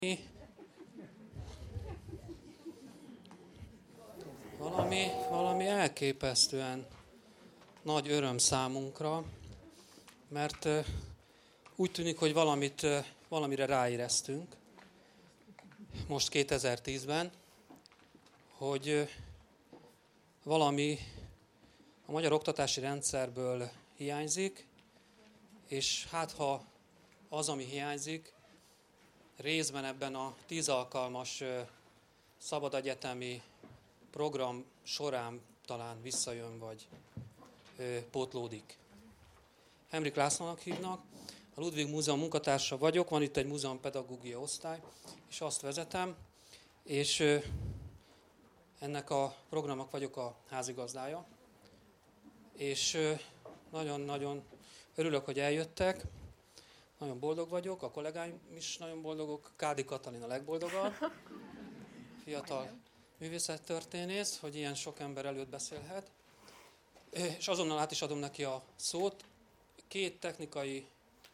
Valami elképesztően nagy öröm számunkra, mert úgy tűnik, hogy valamire ráéreztünk most 2010-ben, hogy valami a magyar oktatási rendszerből hiányzik, és hát ha az, ami hiányzik, részben ebben a 10 alkalmas szabadegyetemi program során talán visszajön, vagy pótlódik. Henrik Lászlónak hívnak, a Ludwig Múzeum munkatársa vagyok, van itt egy múzeumpedagógia osztály, és azt vezetem, és ennek a programnak vagyok a házigazdája. És nagyon-nagyon örülök, hogy eljöttek, nagyon boldog vagyok, a kollégáim is nagyon boldogok, Kádi Katalin a legboldogabb, fiatal művészettörténész, hogy ilyen sok ember előtt beszélhet. És azonnal át is adom neki a szót. 2 technikai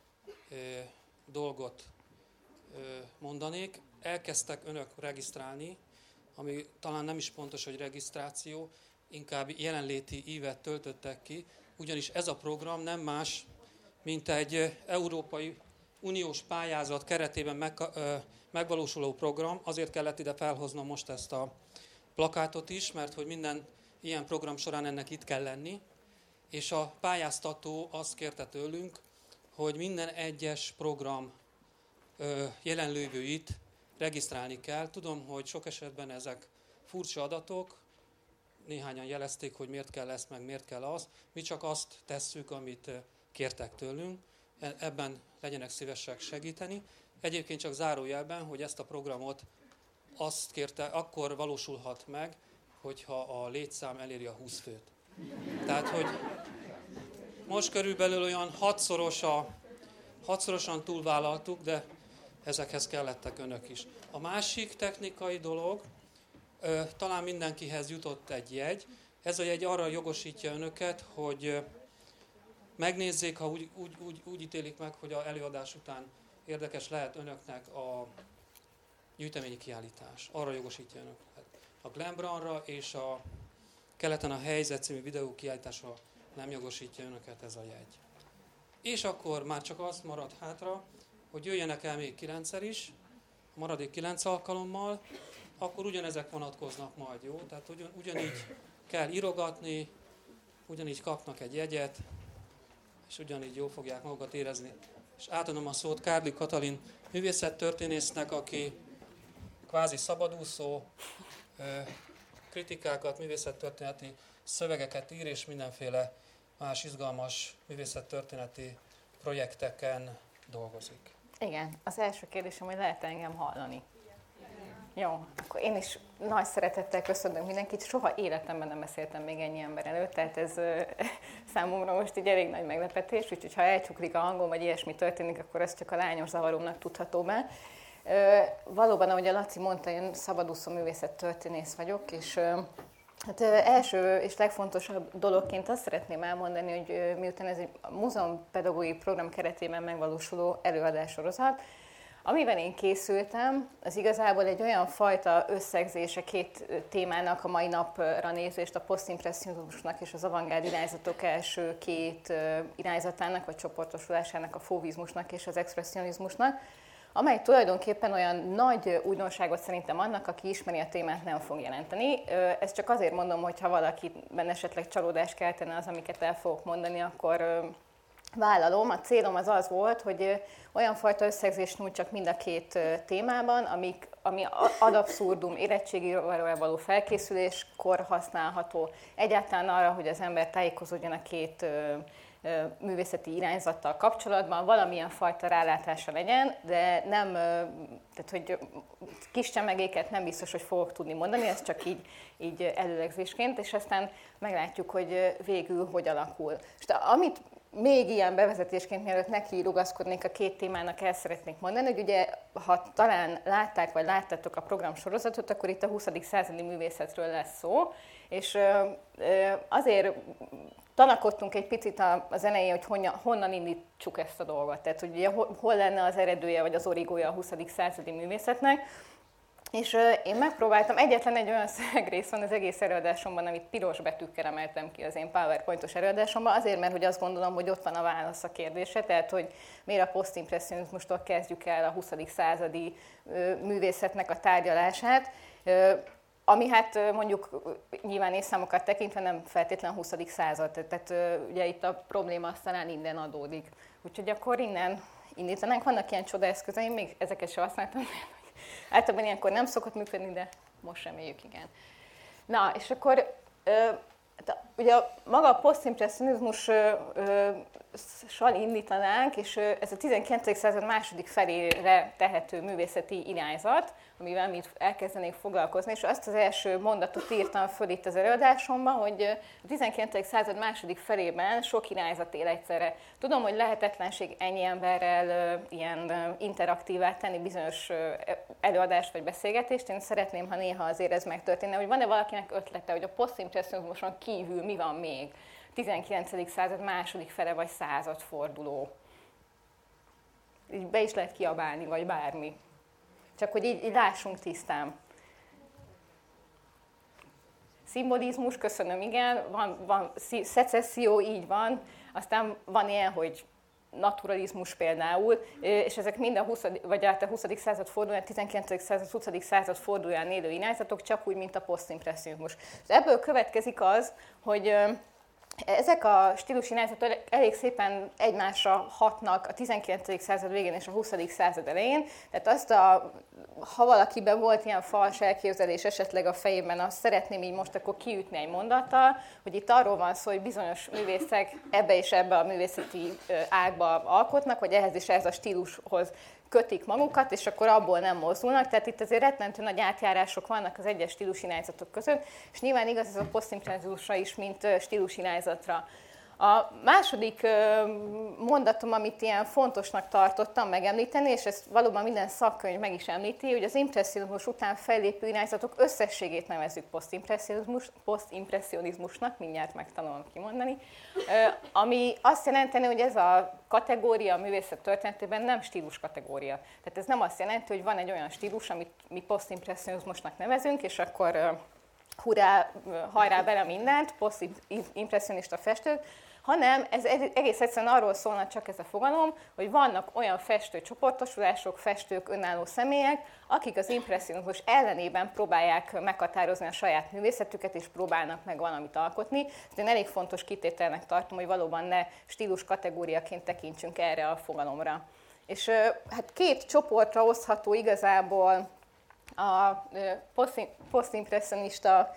dolgot mondanék. Elkezdtek önök regisztrálni, ami talán nem is pontos, hogy regisztráció, inkább jelenléti ívet töltöttek ki, ugyanis ez a program nem más, mint egy Európai Uniós pályázat keretében megvalósuló program. Azért kellett ide felhoznom most ezt a plakátot is, mert hogy minden ilyen program során ennek itt kell lenni, és a pályáztató azt kérte tőlünk, hogy minden egyes program jelenlévőit regisztrálni kell. Tudom, hogy sok esetben ezek furcsa adatok, néhányan jelezték, hogy miért kell ezt, meg miért kell azt. Mi csak azt tesszük, amit kértek tőlünk, ebben legyenek szívesek segíteni. Egyébként csak zárójelben, hogy ezt a programot azt kérte, akkor valósulhat meg, hogyha a létszám eléri a 20 főt. Tehát, hogy most körülbelül olyan 6-szorosan túlvállaltuk, de ezekhez kellettek önök is. A másik technikai dolog, talán mindenkihez jutott egy jegy. Ez a jegy arra jogosítja önöket, hogy megnézzék, ha úgy ítélik meg, hogy az előadás után érdekes lehet önöknek a gyűjteményi kiállítás. Arra jogosítja önöket. A Glenbrandra és a Keleten a helyzet című videó kiállításra nem jogosítja önöket ez a jegy. És akkor már csak azt marad hátra, hogy jöjjenek el még 9-szer is, a maradék 9 alkalommal, akkor ugyanezek vonatkoznak majd, jó? Tehát ugyanígy kell írogatni, ugyanígy kapnak egy jegyet, és ugyanígy jól fogják magukat érezni. És átadom a szót Kárdi Katalin művészettörténésznek, aki kvázi szabadúszó, kritikákat, művészettörténeti szövegeket ír, és mindenféle más izgalmas művészettörténeti projekteken dolgozik. Igen, az első kérdésem, hogy lehet engem hallani? Jó, akkor én is nagy szeretettel köszönöm mindenkit. Soha életemben nem beszéltem még ennyi ember előtt, tehát ez számomra most így elég nagy meglepetés, úgyhogy ha elcsuklik a hangom, vagy ilyesmi történik, akkor ez csak a lányos zavaromnak tudható be. Valóban, ahogy a Laci mondta, én szabadúszó művészettörténész vagyok, és hát első és legfontosabb dologként azt szeretném elmondani, hogy miután ez egy múzeumpedagógiai program keretében megvalósuló előadássorozat, amiben én készültem, az igazából egy olyan fajta összegzése 2 témának a mai napra nézést, a posztimpresszionizmusnak és az avantgárd irányzatok első 2 irányzatának, vagy csoportosulásának, a fauvizmusnak és az expresszionizmusnak, amely tulajdonképpen olyan nagy újdonságot szerintem annak, aki ismeri a témát, nem fog jelenteni. Ezt csak azért mondom, hogy ha valakiben esetleg csalódás keltene az, amiket el fogok mondani, akkor vállalom. A célom az volt, hogy olyan fajta összegzést nyújtsak mind a 2 témában, ami ad abszurdum érettségire való felkészüléskor használható, egyáltalán arra, hogy az ember tájékozódjon a 2 művészeti irányzattal kapcsolatban, valamilyen fajta rálátása legyen, de nem, tehát hogy kis csemegéket nem biztos, hogy fogok tudni mondani, ez csak így előlegzésként, és aztán meglátjuk, hogy végül hogy alakul. És amit még ilyen bevezetésként, mielőtt neki rugaszkodnék a két témának, el szeretnék mondani, hogy ugye, ha talán látták, vagy láttátok a programsorozatot, akkor itt a 20. századi művészetről lesz szó, és azért tanakodtunk egy picit az elején, hogy honnan indítsuk ezt a dolgot, tehát hogy ugye, hol lenne az eredője, vagy az origója a 20. századi művészetnek. És én megpróbáltam, egyetlen egy olyan szövegrész van az egész előadásomban, amit piros betűkkel emeltem ki az én PowerPoint-os előadásomban, azért, mert hogy azt gondolom, hogy ott van a válasz a kérdésre, tehát hogy miért a posztimpresszionizmustól kezdjük el a 20. századi művészetnek a tárgyalását, ami hát mondjuk nyilván évszámokat tekintve nem feltétlen 20. század, tehát ugye itt a probléma aztán innen adódik. Úgyhogy akkor innen indítanánk, vannak ilyen csodaeszközeim, még ezeket sem használtam. Általában ilyenkor nem szokott működni, de most reméljük, igen. Na, és akkor ugye maga a posztimpresszionizmussal indítanánk, és ez a 19. század második felére tehető művészeti irányzat, amivel mi elkezdenénk foglalkozni, és azt az első mondatot írtam föl itt az előadásomban, hogy a 19. század második felében sok irányzat él egyszerre. Tudom, hogy lehetetlenség ennyi emberrel ilyen interaktívá tenni bizonyos előadást vagy beszélgetést. Én szeretném, ha néha azért ez megtörténne, hogy van-e valakinek ötlete, hogy a posztimpresszionizmuson kívül mi van még? 19. század második fele vagy századforduló. Így be is lehet kiabálni, vagy bármi. Csak hogy így lássunk tisztán. Szimbolizmus, köszönöm, igen, van szecesszió, így van, aztán van ilyen, hogy naturalizmus például, és ezek mind a 20. század fordulóján, 19. század, 20. század fordulóján élő irányzatok, csak úgy, mint a posztimpresszionizmus. Ebből következik az, hogy ezek a stílusirányzatok elég szépen egymásra hatnak a 19. század végén és a 20. század elején, tehát ha valakiben volt ilyen fals elképzelés esetleg a fejében, azt szeretném így most akkor kiütni egy mondattal, hogy itt arról van szó, hogy bizonyos művészek ebbe és ebbe a művészeti ágba alkotnak, vagy ehhez és ehhez a stílushoz kötik magukat, és akkor abból nem mozdulnak. Tehát itt azért rettentő nagy átjárások vannak az egyes stílusirányzatok között, és nyilván igaz ez a posztimpresszionizmusra is, mint stílusirányzatra. A második mondatom, amit ilyen fontosnak tartottam megemlíteni, és ezt valóban minden szakkönyv meg is említi, hogy az impresszionizmus után fellépő irányzatok összességét nevezzük posztimpresszionizmusnak, mindjárt megtanulom kimondani, ami azt jelenteni, hogy ez a kategória a művészet történetében nem stílus kategória. Tehát ez nem azt jelenti, hogy van egy olyan stílus, amit mi posztimpresszionizmusnak nevezünk, és akkor hurrá, hajrá bele mindent, posztimpresszionista festők, hanem ez egész egyszerűen arról szólna csak ez a fogalom, hogy vannak olyan festőcsoportosulások, festők, önálló személyek, akik az impresszionizmus ellenében próbálják meghatározni a saját művészetüket, és próbálnak meg valamit alkotni. Ezt én elég fontos kitételnek tartom, hogy valóban ne stílus kategóriaként tekintsünk erre a fogalomra. És hát két csoportra osztható igazából a posztimpresszionista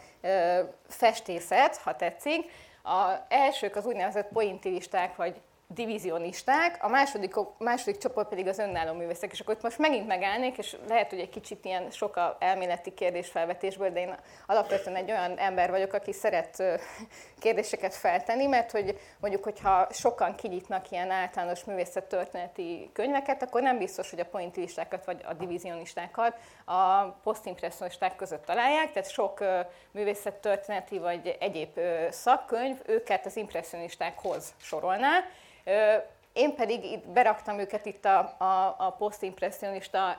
festészet, ha tetszik. Az elsők az úgynevezett pointillisták vagy divizionisták, a második csoport pedig az önálló művészek. És akkor itt most megint megállnék, és lehet, hogy egy kicsit ilyen sok a elméleti kérdésfelvetésből, de én alapvetően egy olyan ember vagyok, aki szeret kérdéseket feltenni, mert hogy mondjuk, hogyha sokan kinyitnak ilyen általános művészettörténeti könyveket, akkor nem biztos, hogy a pointillistákat vagy a divizionistákat a posztimpresszionisták között találják, tehát sok művészettörténeti vagy egyéb szakkönyv őket az impresszonistákhoz sorolná. Én pedig itt beraktam őket itt a posztimpresszionista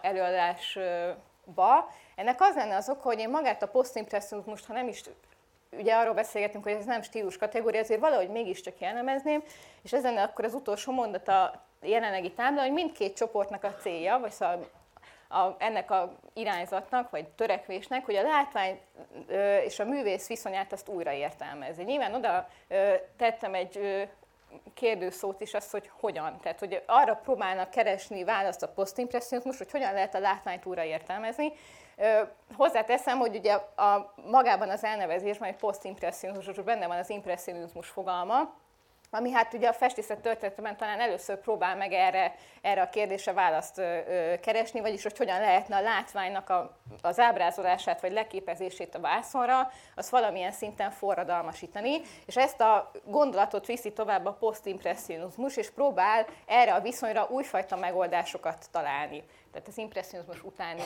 előadásba. Ennek az lenne az oka, hogy én magát a posztimpresszionizmust, ha nem is, ugye arról beszélgetünk, hogy ez nem stílus kategória, azért valahogy mégiscsak jellemezném, és ez lenne akkor az utolsó mondat a jelenlegi táblán, hogy mindkét csoportnak a célja, vagy szóval ennek a irányzatnak, vagy törekvésnek, hogy a látvány és a művész viszonyát azt újra értelmezni. Nyilván oda tettem egy kérdőszót is, azt, hogy hogyan. Tehát, hogy arra próbálnak keresni választ a posztimpresszionizmus, hogy hogyan lehet a látványt újra értelmezni. Hozzáteszem, hogy ugye magában az elnevezésben, hogy posztimpresszionizmus, benne van az impresszionizmus fogalma, ami hát ugye a festészet történetben talán először próbál meg erre a kérdésre választ keresni, vagyis hogy hogyan lehetne a látványnak az ábrázolását vagy leképezését a vászonra, azt valamilyen szinten forradalmasítani, és ezt a gondolatot viszi tovább a posztimpresszionizmus, és próbál erre a viszonyra újfajta megoldásokat találni. Tehát az impresszionizmus utáni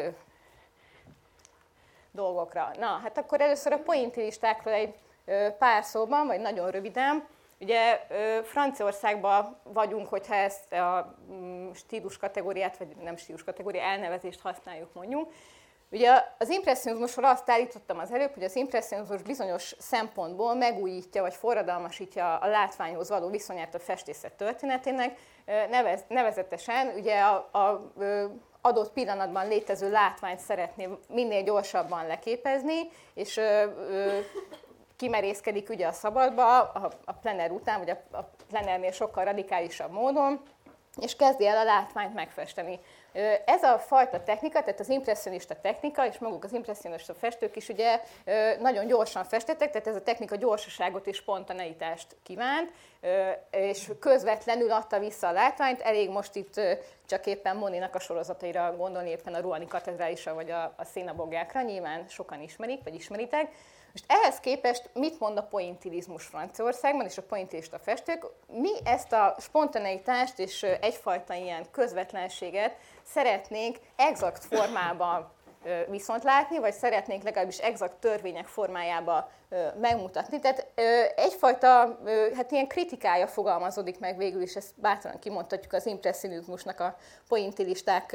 dolgokra. Na, hát akkor először a pointillistákról egy pár szóban, vagy nagyon röviden. Ugye Franciaországban vagyunk, hogyha ezt a stílus kategóriát, vagy nem stílus kategória, elnevezést használjuk mondjuk. Ugye az impresszionizmusról azt állítottam az előbb, hogy az impresszionizmus bizonyos szempontból megújítja, vagy forradalmasítja a látványhoz való viszonyát a festészet történetének. Nevezetesen ugye a adott pillanatban létező látványt szeretné minél gyorsabban leképezni, és kimerészkedik ugye a szabadba, a plener után, vagy a plenernél sokkal radikálisabb módon, és kezdi el a látványt megfesteni. Ez a fajta technika, tehát az impresszionista technika, és maguk az impresszionista festők is ugye nagyon gyorsan festettek, tehát ez a technika gyorsaságot és spontaneitást kívánt, és közvetlenül adta vissza a látványt. Elég most itt csak éppen Moninak a sorozataira gondolni, éppen a Rouen-i katedrálisra vagy a szénabogjákra, nyilván sokan ismerik, vagy ismeritek. Most ehhez képest mit mond a pointilizmus Franciaországban és a pointillista festők? Mi ezt a spontaneitást és egyfajta ilyen közvetlenséget szeretnénk exakt formában viszont látni, vagy szeretnénk legalábbis exakt törvények formájában megmutatni. Tehát egyfajta hát ilyen kritikája fogalmazódik meg végül is, ezt bátran kimondhatjuk az impresszionizmusnak a pointillisták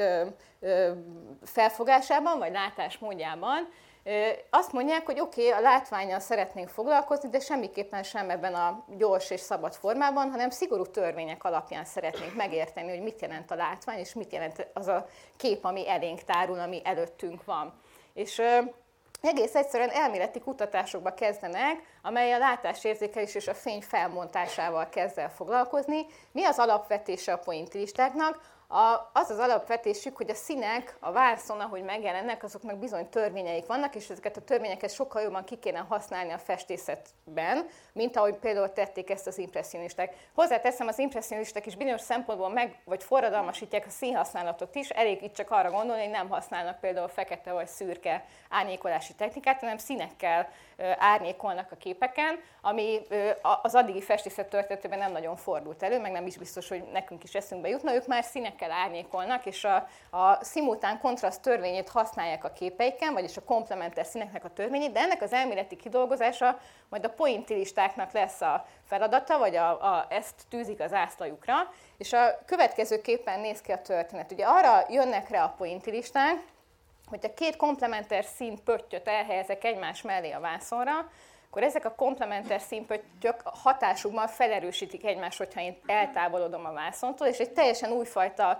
felfogásában, vagy látásmódjában. Azt mondják, hogy oké, a látvánnyal szeretnénk foglalkozni, de semmiképpen sem ebben a gyors és szabad formában, hanem szigorú törvények alapján szeretnénk megérteni, hogy mit jelent a látvány, és mit jelent az a kép, ami elénk tárul, ami előttünk van. És egész egyszerűen elméleti kutatásokba kezdenek, amely a látásérzékelés és a fény felbontásával kezd el foglalkozni. Mi az alapvetése a pointillistáknak? Az az alapvetésük, hogy a színek a vászon, ahogy megjelennek, azoknak bizony törvényeik vannak, és ezeket a törvényeket sokkal jobban ki kéne használni a festészetben, mint ahogy például tették ezt az impresszionisták. Hozzáteszem, az impresszionisták is bizonyos szempontból vagy forradalmasítják a színhasználatot is, elég itt csak arra gondolni, hogy nem használnak például fekete vagy szürke árnyékolási technikát, hanem színekkel árnyékolnak a képeken, ami az addigi festészet történetében nem nagyon fordult elő, meg nem is biztos, hogy nekünk is eszünkbe jutna, ők már színekkel árnyékolnak, és a szimultán kontraszt törvényét használják a képeiken, vagyis a komplementer színeknek a törvényét, de ennek az elméleti kidolgozása majd a pointillistáknak lesz a feladata, vagy ezt tűzik az ászlajukra, és a következőképpen néz ki a történet. Ugye arra jönnek rá a pointillisták, hogyha két komplementer színpöttyöt elhelyezek egymás mellé a vászonra, akkor ezek a komplementer színpöttyök hatásukban felerősítik egymást, hogyha én eltávolodom a vászontól, és egy teljesen újfajta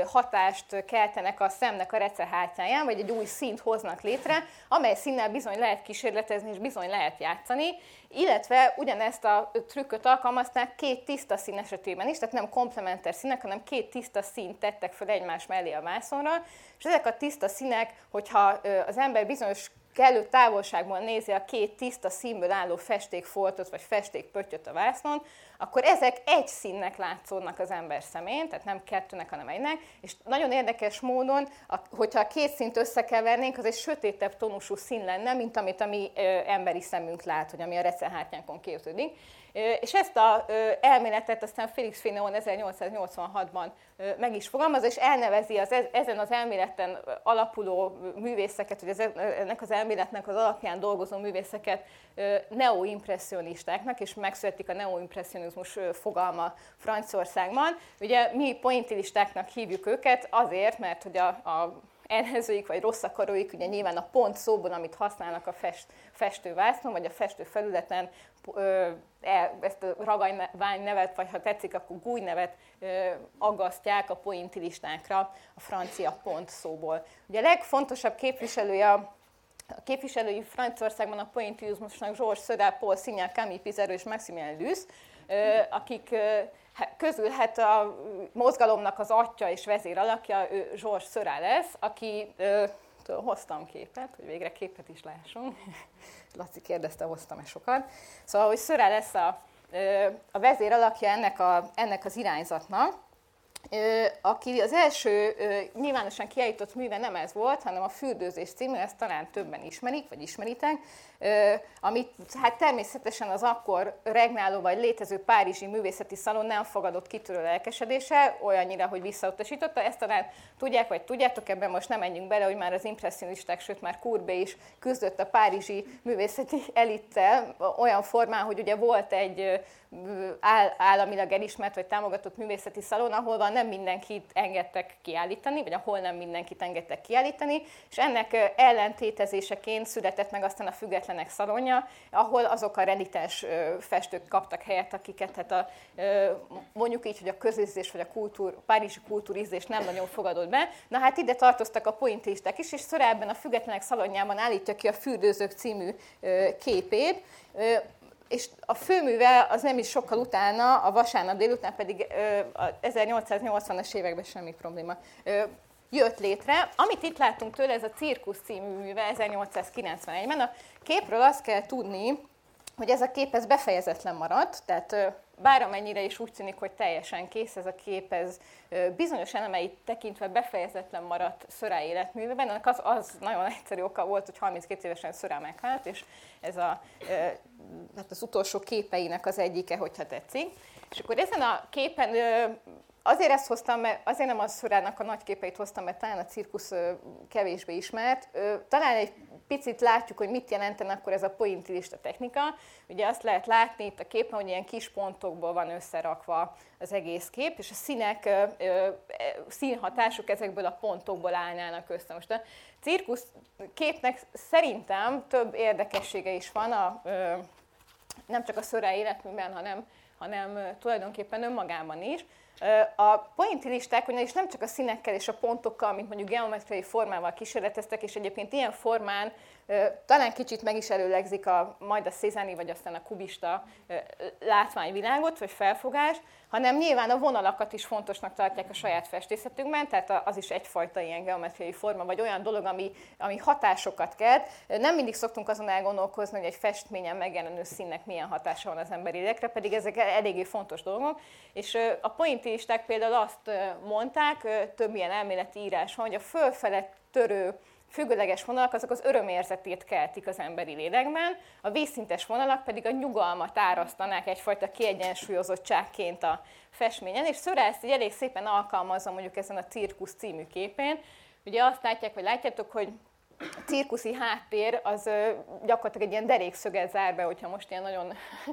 hatást keltenek a szemnek a recehártyáján, vagy egy új színt hoznak létre, amely színnel bizony lehet kísérletezni, és bizony lehet játszani, illetve ugyanezt a trükköt alkalmazták két tiszta szín esetében is, tehát nem komplementer színek, hanem két tiszta színt tettek fel egymás mellé a vászonra, és ezek a tiszta színek, hogyha az ember bizonyos kellő távolságban nézi a két tiszta színből álló festékfoltot vagy festékpöttyöt a vásznon, akkor ezek egy színnek látszódnak az ember szemén, tehát nem kettőnek, hanem egynek, és nagyon érdekes módon, hogyha a két színt összekevernénk, az egy sötétebb tónusú szín lenne, mint amit a mi emberi szemünk lát, hogy ami a recehártyánkon képződik. És ezt az elméletet aztán Félix Fénéon 1886-ban meg is fogalmazza, és elnevezi ezen az elméleten alapuló művészeket, vagy ennek az elméletnek az alapján dolgozó művészeket neoimpresszionistáknak, és megszületik a neoimpresszionizmus fogalma Franciaországban. Ugye mi pointillistáknak hívjuk őket azért, mert hogy a ellenzőik vagy rossz akaróik, ugye nyilván a pont szóból, amit használnak a festővásznon, vagy a festőfelületen, ezt a raganyvány nevet, vagy ha tetszik, akkor gúj nevet aggasztják a pointillistákra a francia pont szóból. Ugye a legfontosabb képviselői Franciaországban a pointillizmusnak Georges Seurat, Paul Signac, Camille Pissarro és Maximilien Luz, akik közül hát a mozgalomnak az atya és vezér alakja Georges Seurat lesz, aki hoztam képet, hogy végre képet is lássunk. Laci kérdezte, hoztam-e sokat. Szóval, hogy Seurat lesz a vezér alakja ennek az irányzatnak, aki az első nyilvánosan kiállított műve nem ez volt, hanem a Fürdőzés című, ezt talán többen ismerik, vagy ismeritek, amit hát természetesen az akkor regnáló vagy létező párizsi művészeti szalon nem fogadott kitörő lelkesedése, olyannyira, hogy visszautasította. Ezt talán tudják, vagy tudjátok, ebben most nem menjünk bele, hogy már az impresszionisták, sőt már Courbet is küzdött a párizsi művészeti elittel olyan formán, hogy ugye volt egy államilag elismert vagy támogatott művészeti szalon, ahol nem mindenkit engedtek kiállítani, vagy ahol nem mindenkit engedtek kiállítani, és ennek ellentétezéseként született meg aztán a Függetlenek szalonja, ahol azok a renitens festők kaptak helyet, akiket hát mondjuk így, hogy a közízlés vagy a párizsi kultúrízlés nem nagyon fogadott be. Na hát ide tartoztak a pointillisták is, és Sorelben a Függetlenek szalonjában állítja ki a Fürdőzők című képét, és a főműve az nem is sokkal utána, a Vasárnap délután pedig 1880-as években semmi probléma jött létre. Amit itt látunk tőle, ez a Cirkusz című műve 1891-ben. A képről azt kell tudni, hogy ez a kép ez befejezetlen maradt, tehát bár amennyire is úgy tűnik, hogy teljesen kész, ez a kép ez bizonyos elemeit tekintve befejezetlen maradt Seurat életművében. Ennek az nagyon egyszerű oka volt, hogy 32 évesen Seurat meghalt, és ez hát az utolsó képeinek az egyike, hogyha tetszik. És akkor ezen a képen azért ezt hoztam, mert azért nem a Seuratnak a nagy képeit hoztam, mert talán a cirkusz kevésbé ismert. Talán egy picit látjuk, hogy mit jelenten akkor ez a pointillista technika. Ugye azt lehet látni itt a képen, hogy ilyen kis pontokból van összerakva az egész kép, és a színek, színhatások ezekből a pontokból állnának össze. Most a cirkusz képnek szerintem több érdekessége is van, nem csak a Seurat életműben, hanem tulajdonképpen önmagában is. A pointillisták ugyanis nem csak a színekkel és a pontokkal, mint mondjuk geometriai formával kísérleteztek, és egyébként ilyen formán talán kicsit meg is előlegzik majd a Cézanne vagy aztán a kubista látványvilágot vagy felfogást, hanem nyilván a vonalakat is fontosnak tartják a saját festészetükben, tehát az is egyfajta ilyen geometriai forma, vagy olyan dolog, ami hatásokat kelt. Nem mindig szoktunk azon elgondolkozni, hogy egy festményen megjelenő színnek milyen hatása van az emberi lélekre, pedig ezek eléggé fontos dolgok. És a pointillisták például azt mondták, több ilyen elméleti írás van, hogy a fölfele törő függőleges vonalak azok az örömérzetét keltik az emberi lélekben, a vízszintes vonalak pedig a nyugalmat árasztanák egyfajta kiegyensúlyozottságként a festményen, és Seurat ezt így elég szépen alkalmazza mondjuk ezen a Cirkusz című képén. Ugye azt látjátok, hogy a cirkuszi háttér az gyakorlatilag egy ilyen derékszöget zár be, hogyha most ilyen nagyon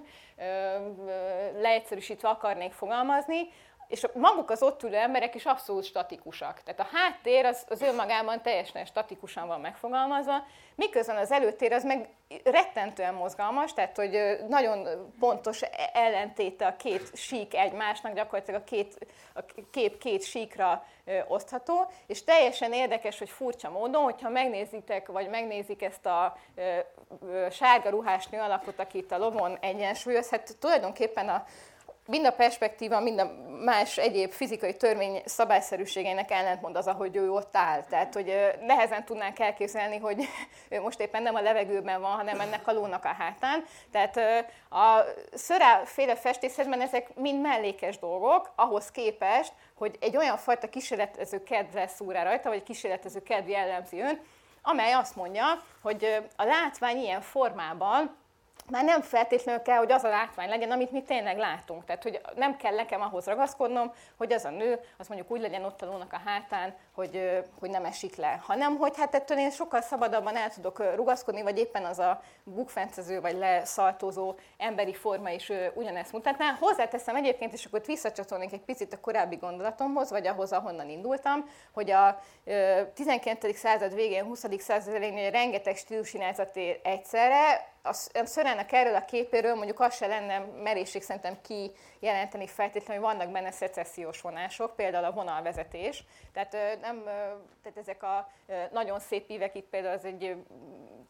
leegyszerűsítve akarnék fogalmazni, és maguk az ott ülő emberek is abszolút statikusak. Tehát a háttér az önmagában teljesen statikusan van megfogalmazva, miközben az előtér az meg rettentően mozgalmas, tehát hogy nagyon pontos ellentéte a két sík egymásnak, gyakorlatilag a kép két síkra osztható, és teljesen érdekes, hogy furcsa módon, hogyha megnézitek, vagy megnézik ezt a sárga ruhás nő alakot, aki itt a lovon egyensúlyoz, hát tulajdonképpen mind a perspektíva, mind a más egyéb fizikai törvény szabályszerűségeinek ellentmond az, ahogy ő ott áll. Tehát, hogy nehezen tudnánk elképzelni, hogy ő most éppen nem a levegőben van, hanem ennek a lónak a hátán. Tehát a Seurat-féle festészetben ezek mind mellékes dolgok, ahhoz képest, hogy egy olyan fajta kísérletező kedv lesz úrá rajta, vagy kísérletező kedv jellemzi önt, amely azt mondja, hogy a látvány ilyen formában már nem feltétlenül kell, hogy az a látvány legyen, amit mi tényleg látunk. Tehát, hogy nem kell nekem ahhoz ragaszkodnom, hogy az a nő, az mondjuk úgy legyen ott a lónak a hátán, hogy nem esik le. Hanem, hogy hát ettől én sokkal szabadabban el tudok rugaszkodni, vagy éppen az a bukfencező, vagy leszaltózó emberi forma is ugyanezt mutatná. Hozzáteszem egyébként, és akkor visszacsatolnék egy picit a korábbi gondolatomhoz, vagy ahhoz, ahonnan indultam, hogy a 19. század végén, 20. század elején rengeteg stílusirányzat ér egyszerre. A Seuratnak erről a képéről mondjuk az se lenne merészség szerintem kijelenteni feltétlenül, hogy vannak benne szecessziós vonások, például a vonalvezetés. Tehát ezek a nagyon szép ívek, itt például az egy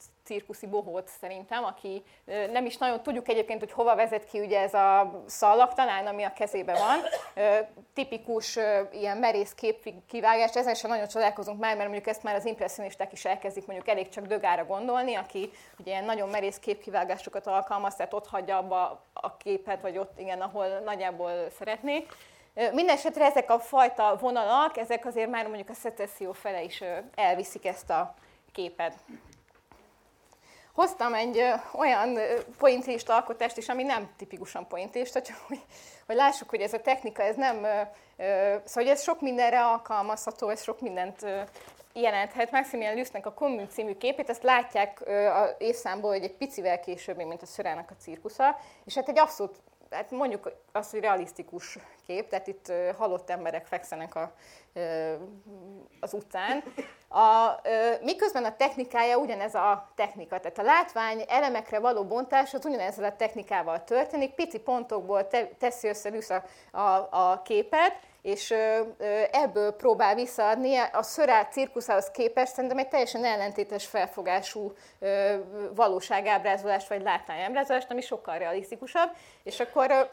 cirkuszi bohóc szerintem, aki nem is nagyon tudjuk egyébként, hogy hova vezet ki ugye ez a szallag talán, ami a kezében van. Tipikus ilyen merész képkivágás, ezen sem nagyon csodálkozunk már, mert mondjuk ezt már az impresszionisták is elkezdik, mondjuk elég csak Degasra gondolni, aki ugye ilyen nagyon merész képkivágásokat alkalmaz, tehát ott hagyja abba a képet, vagy ott igen, ahol nagyjából szeretné. Mindenesetre ezek a fajta vonalak, ezek azért már mondjuk a szecesszió fele is elviszik ezt a képet. Hoztam egy olyan pointillista alkotást is, ami nem tipikusan pointillista, csak hogy lássuk, hogy ez a technika, ez nem, szóval hogy ez sok mindenre alkalmazható, ez sok mindent jelenthet. Maximilian Lüssnek a Commune című képét, ezt látják az évszámból, hogy egy picivel később, mint a Seuratnak a cirkusza, és hát egy abszolút, hát mondjuk azt, hogy realisztikus kép, tehát itt halott emberek fekszenek az utcán. Miközben a technikája ugyanez a technika, tehát a látvány elemekre való bontás az ugyanezzel a technikával történik, pici pontokból teszi össze a képet, és ebből próbál visszaadni a Seurat cirkuszához képest szerintem egy teljesen ellentétes felfogású valóságábrázolást vagy látványábrázolást, ami sokkal realisztikusabb. És akkor,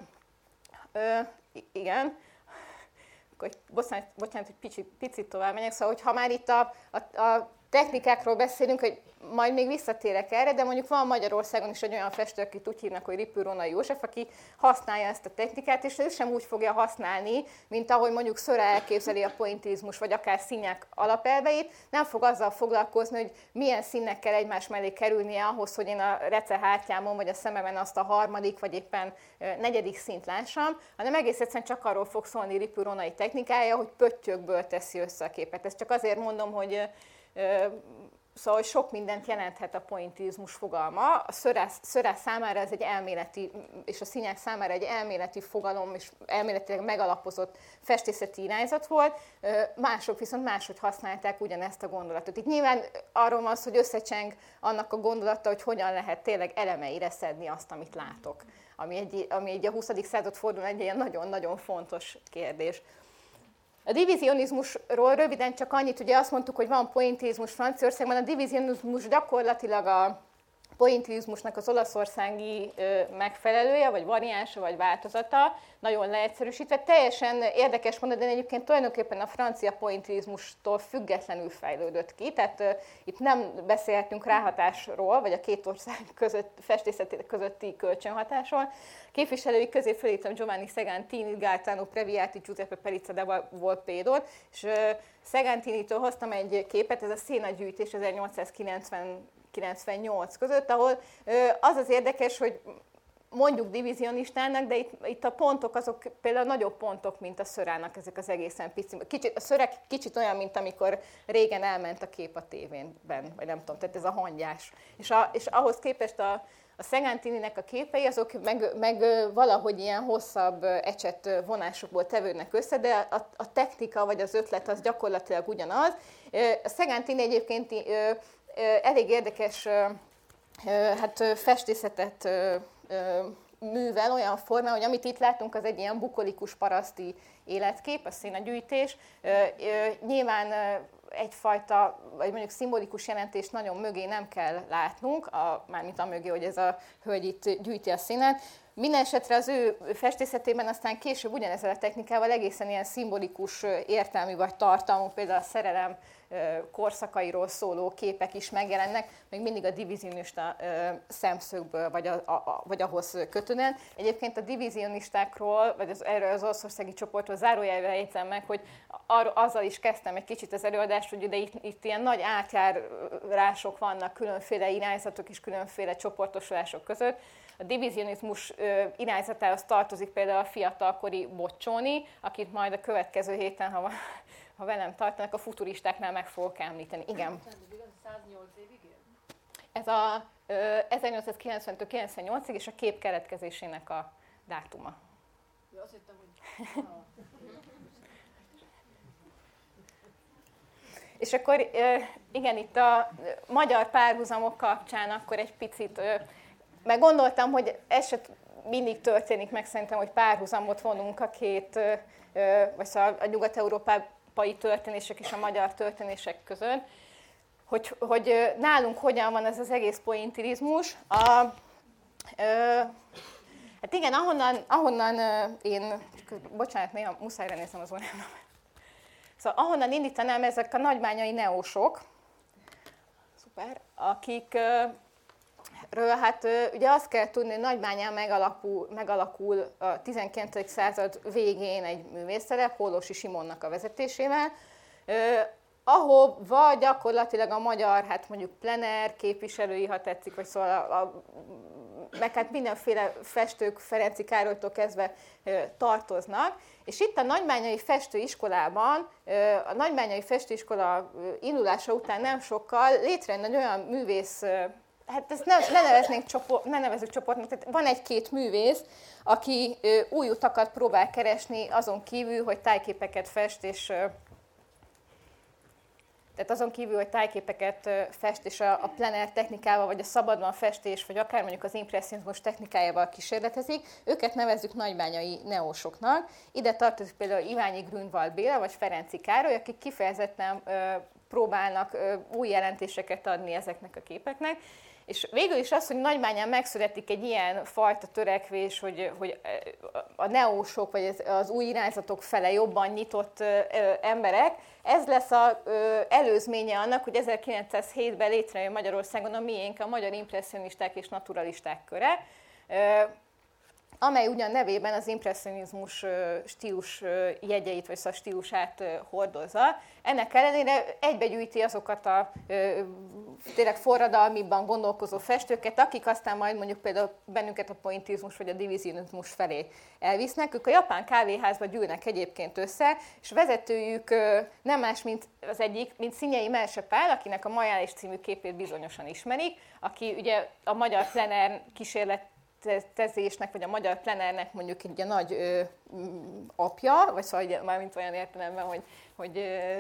igen, akkor bocsánat, hogy picit tovább megyek, szóval, hogy ha már itt a technikákról beszélünk, hogy majd még visszatérek erre, de mondjuk van Magyarországon is egy olyan festő, akit úgy hívnak, hogy Rippl Rónai József, aki használja ezt a technikát, és ő sem úgy fogja használni, mint ahogy mondjuk Seurat elképzeli a pointillizmus, vagy akár színek alapelveit. Nem fog azzal foglalkozni, hogy milyen színek kell egymás mellé kerülnie ahhoz, hogy én a recelhártyámon, vagy a szememen azt a harmadik, vagy éppen negyedik színt lássam, hanem egész egyszerűen csak arról fog szólni Rippl Rónai technikája, hogy pöttyökből teszi össze a képet. Ezt csak azért mondom, hogy szóval sok mindent jelenthet a pointillizmus fogalma. A Seurat számára ez egy elméleti, és a színyák számára egy elméleti fogalom, és elméletileg megalapozott festészeti irányzat volt, mások viszont máshogy használták ugyanezt a gondolatot. Itt nyilván arról van szó, hogy összecseng annak a gondolata, hogy hogyan lehet tényleg elemeire szedni azt, amit látok, ami egy a 20. század fordulón egy ilyen nagyon-nagyon fontos kérdés. A divizionizmusról röviden csak annyit, ugye azt mondtuk, hogy van pointillizmus Franciaországban, a divizionizmus gyakorlatilag a pointillizmusnak az olaszországi megfelelője, vagy variánsa, vagy változata, nagyon leegyszerűsítve. Teljesen érdekes mondani, de egyébként tulajdonképpen a francia pointillizmustól függetlenül fejlődött ki, tehát itt nem beszélhetünk ráhatásról, vagy a két ország festészet közötti kölcsönhatásról. Képviselői közé felírtam Giovanni Segantini, Gaetano Previati, Giuseppe Perizza de Volpedót, és Segantinitől hoztam egy képet, ez a szénagyűjtés 1898 között, ahol az az érdekes, hogy mondjuk divizionistának, de itt a pontok azok például nagyobb pontok, mint a Seuratnak, ezek az egészen pici. A Seurat kicsit olyan, mint amikor régen elment a kép a tévében, vagy nem tudom, tehát ez a hangyás. És ahhoz képest a Segantininek a képei, azok meg valahogy ilyen hosszabb ecset vonásokból tevődnek össze, de a technika vagy az ötlet az gyakorlatilag ugyanaz. A Segantini egyébként elég érdekes festészetet művel olyan formán, hogy amit itt látunk, az egy ilyen bukolikus paraszti életkép, a szénagyűjtés. Nyilván egyfajta, vagy mondjuk szimbolikus jelentést nagyon mögé nem kell látnunk, mármint amögé, hogy ez a hölgy itt gyűjti a színet. Minden esetre az ő festészetében aztán később ugyanezzel a technikával egészen ilyen szimbolikus értelmű vagy tartalmú, például a szerelem korszakairól szóló képek is megjelennek, még mindig a divizionista szemszögből, vagy ahhoz kötődően. Egyébként a divizionistákról, vagy erről az olaszországi csoportról zárójelben jegyzem meg, hogy azzal is kezdtem egy kicsit az előadást, hogy itt ilyen nagy átjárások vannak különféle irányzatok és különféle csoportosulások között. A divizionizmus irányzatához tartozik például a fiatalkori Boccioni, akit majd a következő héten, ha velem tartanak, a futuristáknál meg fogok említeni. Igen. 108 évig él? Ez a 1990-től 98-ig, és a kép keletkezésének a dátuma. Ja, azt hittem, hogy... És akkor igen, itt a magyar párhuzamok kapcsán akkor egy picit, meg gondoltam, hogy ez se mindig történik meg szerintem, hogy párhuzamot vonunk a két, vagy szóval a nyugat-európai történések és a magyar történések között. hogy nálunk hogyan van ez az egész pointilizmus. Hát igen, ahonnan én, bocsánat, néha muszáj ránéznem az órámra. Szóval ahonnan indítanám, ezek a nagybányai neósok, szuper, akikről hát ugye azt kell tudni, hogy Nagybányán megalakul a 19. század végén egy művésztelep, Hollósy Simonnak a vezetésével, ahova gyakorlatilag a magyar, hát mondjuk plener képviselői, ha tetszik, vagy szóval meg hát mindenféle festők Ferenczy Károlytól kezdve tartoznak, és itt a Nagybányai Festőiskolában, a Nagybányai Festőiskola indulása után nem sokkal létrejön egy olyan művész, hát ezt ne nevezzük csoportnak, tehát van egy-két művész, aki új utakat próbál keresni azon kívül, hogy tájképeket fest, és a plener technikával, vagy a szabadban festés, vagy akár mondjuk az impresszionizmus technikájával kísérletezik, őket nevezzük nagybányai neósoknak. Ide tartozik például Iványi Grünwald Béla, vagy Ferenczy Károly, akik kifejezetten próbálnak új jelentéseket adni ezeknek a képeknek. És végül is az, hogy Nagybányán megszületik egy ilyen fajta törekvés, hogy a neósok vagy az új irányzatok fele jobban nyitott emberek, ez lesz az előzménye annak, hogy 1907-ben létrejön Magyarországon a miénk, a magyar impresszionisták és naturalisták köre, amely ugyan nevében az impresszionizmus stílus jegyeit, vagy a stílusát hordozza. Ennek ellenére egybegyűjti azokat a tényleg forradalmiban gondolkozó festőket, akik aztán majd mondjuk például bennünket a pointizmus vagy a divizionizmus felé elvisznek. Ők a japán kávéházba gyűlnek egyébként össze, és vezetőjük nem más, mint az egyik, mint Szinyei Merse Pál, akinek a Majális című képét bizonyosan ismerik, aki ugye a magyar plener kísérletezésnek, vagy a magyar plenernek mondjuk egy nagy apja, vagy szóval mármint olyan értelemben, hogy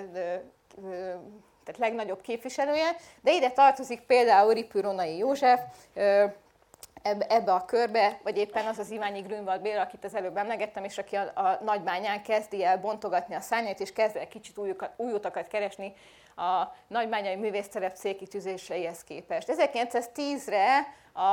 tehát legnagyobb képviselője, de ide tartozik például Rippül Rónai József, ebbe a körbe, vagy éppen az az Iványi Grünwald Béla, akit az előbb emlegettem, és aki a Nagybányán kezdi el bontogatni a szárnyait, és kezd el kicsit új utakat keresni a nagybányai művésztelep célkitűzéseihez képest. 1910-re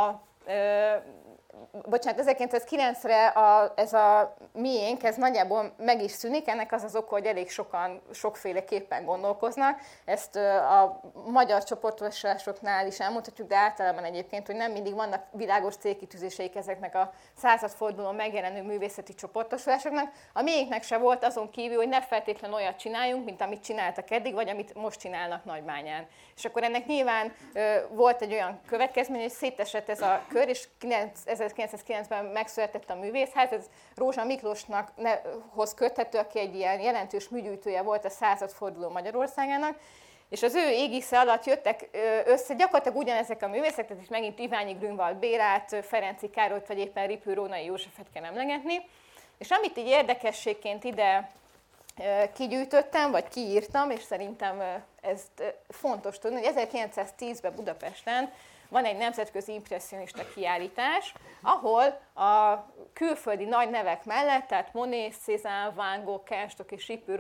1909-re ez a miénk, ez nagyjából meg is szűnik, ennek az az oka, hogy elég sokan sokféleképpen gondolkoznak. Ezt a magyar csoportosulásoknál is elmondhatjuk, de általában egyébként, hogy nem mindig vannak világos célkitűzéseik ezeknek a századfordulón megjelenő művészeti csoportosulásoknak. A miénknek se volt azon kívül, hogy ne feltétlenül olyat csináljunk, mint amit csináltak eddig, vagy amit most csinálnak Nagybányán. És akkor ennek nyilván volt egy olyan következmény, hogy szétesett ez a kör, és 1909-ben megszületett a művészház, ez Rózsa Miklósnak hoz köthető, aki egy ilyen jelentős műgyűjtője volt a századforduló Magyarországának, és az ő égisze alatt jöttek össze gyakorlatilag ugyanezek a művészek, tehát is megint Iványi Grünwald Bélát, Ferenczy Károlyt, vagy éppen Rippül Rónai Józsefet kell emlegetni. És amit így érdekességként ide kigyűjtöttem, vagy kiírtam, és szerintem ezt fontos tudni, hogy 1910-ben Budapesten van egy nemzetközi impresszionista kiállítás, ahol a külföldi nagy nevek mellett, tehát Monet, Cézanne, Van Gogh, Kernstock és Rippül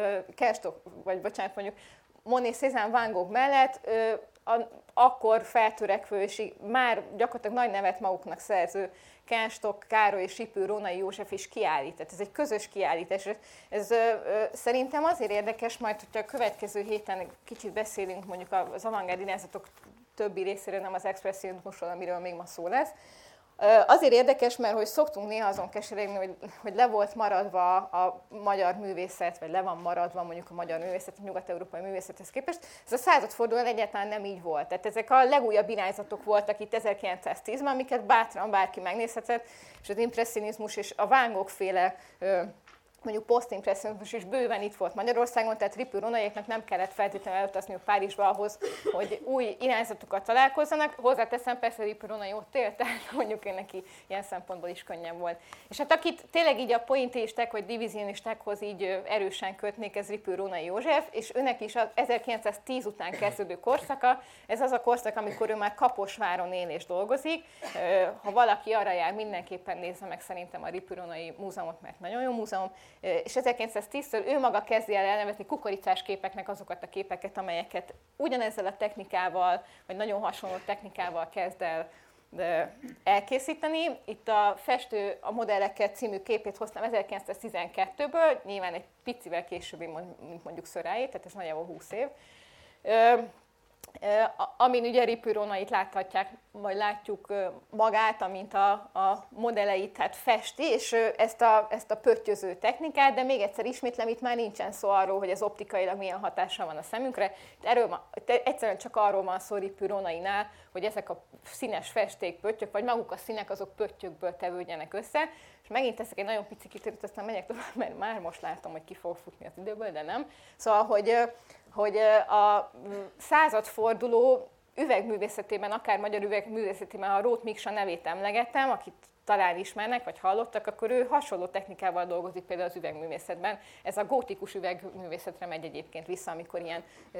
Rónai, Monet, Cézanne, Van Gogh mellett akkor feltörekvő és már gyakorlatilag nagy nevet maguknak szerző Kernstock, Károly és Rippül Rónai József is kiállít. Tehát ez egy közös kiállítás. Ez szerintem azért érdekes, majd hogyha a következő héten kicsit beszélünk mondjuk az avantgárd irányzatok többi részéről, nem az expresszionizmusról, amiről még ma szó lesz. Azért érdekes, mert hogy szoktunk néha azon keseregni, hogy le volt maradva a magyar művészet, vagy le van maradva mondjuk a magyar művészet, a nyugat-európai művészethez képest. Ez a századfordulón egyáltalán nem így volt. Tehát ezek a legújabb irányzatok voltak itt 1910-ben, amiket bátran bárki megnézhetett, és az impresszionizmus és a Van Gogh féle mondjuk posztimpresszionizmus is bőven itt volt Magyarországon, tehát Rippül Rónaiéknak nem kellett feltétlenül elutazniuk Párizsba ahhoz, hogy új irányzatokat találkozzanak. Hozzáteszem, persze Rippül Rónai ott élt, tehát mondjuk én neki ilyen szempontból is könnyen volt. És hát akit tényleg így a pointillisták vagy divizionistákhoz így erősen kötnék, ez Rippül Rónai József, és őnek is az 1910 után kezdődő korszaka, ez az a korszak, amikor ő már Kaposváron él és dolgozik. Ha valaki arra jár, mindenképpen nézze meg szerintem a Rippül Rónai Múzeumot, mert nagyon jó múzeum. és 1910-től ő maga kezdi el elnevezni kukoricás képeknek azokat a képeket, amelyeket ugyanezzel a technikával, vagy nagyon hasonló technikával kezd el elkészíteni. Itt a Festő a modelleket című képét hoztam 1912-ből, nyilván egy picivel későbbi, mint mondjuk Seurat, tehát ez nagyjából 20 év. Amin ugye Ripuy-Rónait láthatják, vagy látjuk magát, amint a modelleit tehát festi, és ezt a pöttyöző technikát, de még egyszer ismétlem, itt már nincsen szó arról, hogy ez optikailag milyen hatással van a szemünkre. Egyszerűen csak arról van szó Ripuy-Rónainál, hogy ezek a színes festékpöttyök, vagy maguk a színek, azok pöttyökből tevődjenek össze. És megint teszek egy nagyon pici kitérőt, aztán megyek tovább, mert már most látom, hogy ki fog futni az időből, de nem. Szóval, hogy a századforduló üvegművészetében, akár magyar üvegművészetében, ha Róth Miksa nevét emlegettem, akit talán ismernek, vagy hallottak, akkor ő hasonló technikával dolgozik például az üvegművészetben. Ez a gótikus üvegművészetre megy egyébként vissza, amikor ilyen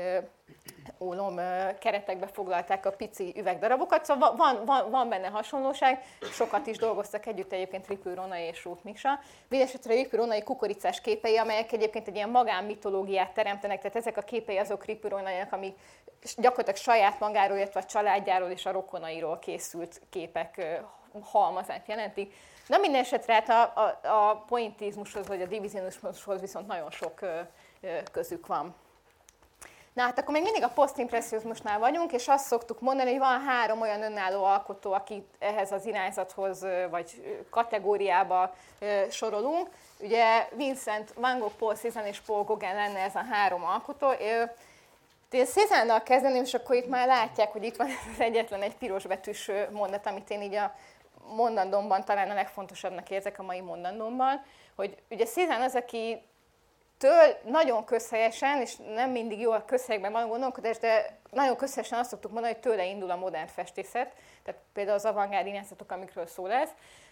ólom keretekbe foglalták a pici üvegdarabokat. Szóval van benne hasonlóság, sokat is dolgoztak együtt egyébként Ripuy-Rónai és Róth Miksa. Mindenesetre Ripuy-Rónai kukoricás képei, amelyek egyébként egy ilyen magánmitológiát teremtenek, tehát ezek a képei azok Ripuy-Rónainak, amik gyakorlatilag saját magáról, illetve a családjáról és a rokonairól készült képek halmazát jelentik. De minden esetre hát a pointizmushoz vagy a divizionizmushoz viszont nagyon sok közük van. Na hát akkor még mindig a posztimpresszionizmusnál vagyunk, és azt szoktuk mondani, hogy van 3 olyan önálló alkotó, akit ehhez az irányzathoz vagy kategóriába sorolunk. Ugye Vincent van Gogh, Paul Cézanne és Paul Gauguin lenne ez a 3 alkotó. Én Cézannal kezdeném, és akkor itt már látják, hogy itt van az egyetlen egy pirosbetűs mondat, amit én így a mondandómban talán a legfontosabbnak érzek a mai mondandómban, hogy ugye Cézanne az, aki nagyon közhelyesen, és nem mindig jó a közhelyekben van gondolkodás, de nagyon közhelyesen azt szoktuk mondani, hogy tőle indul a modern festészet, tehát például az avantgárd irányzatok, amikről szó lesz.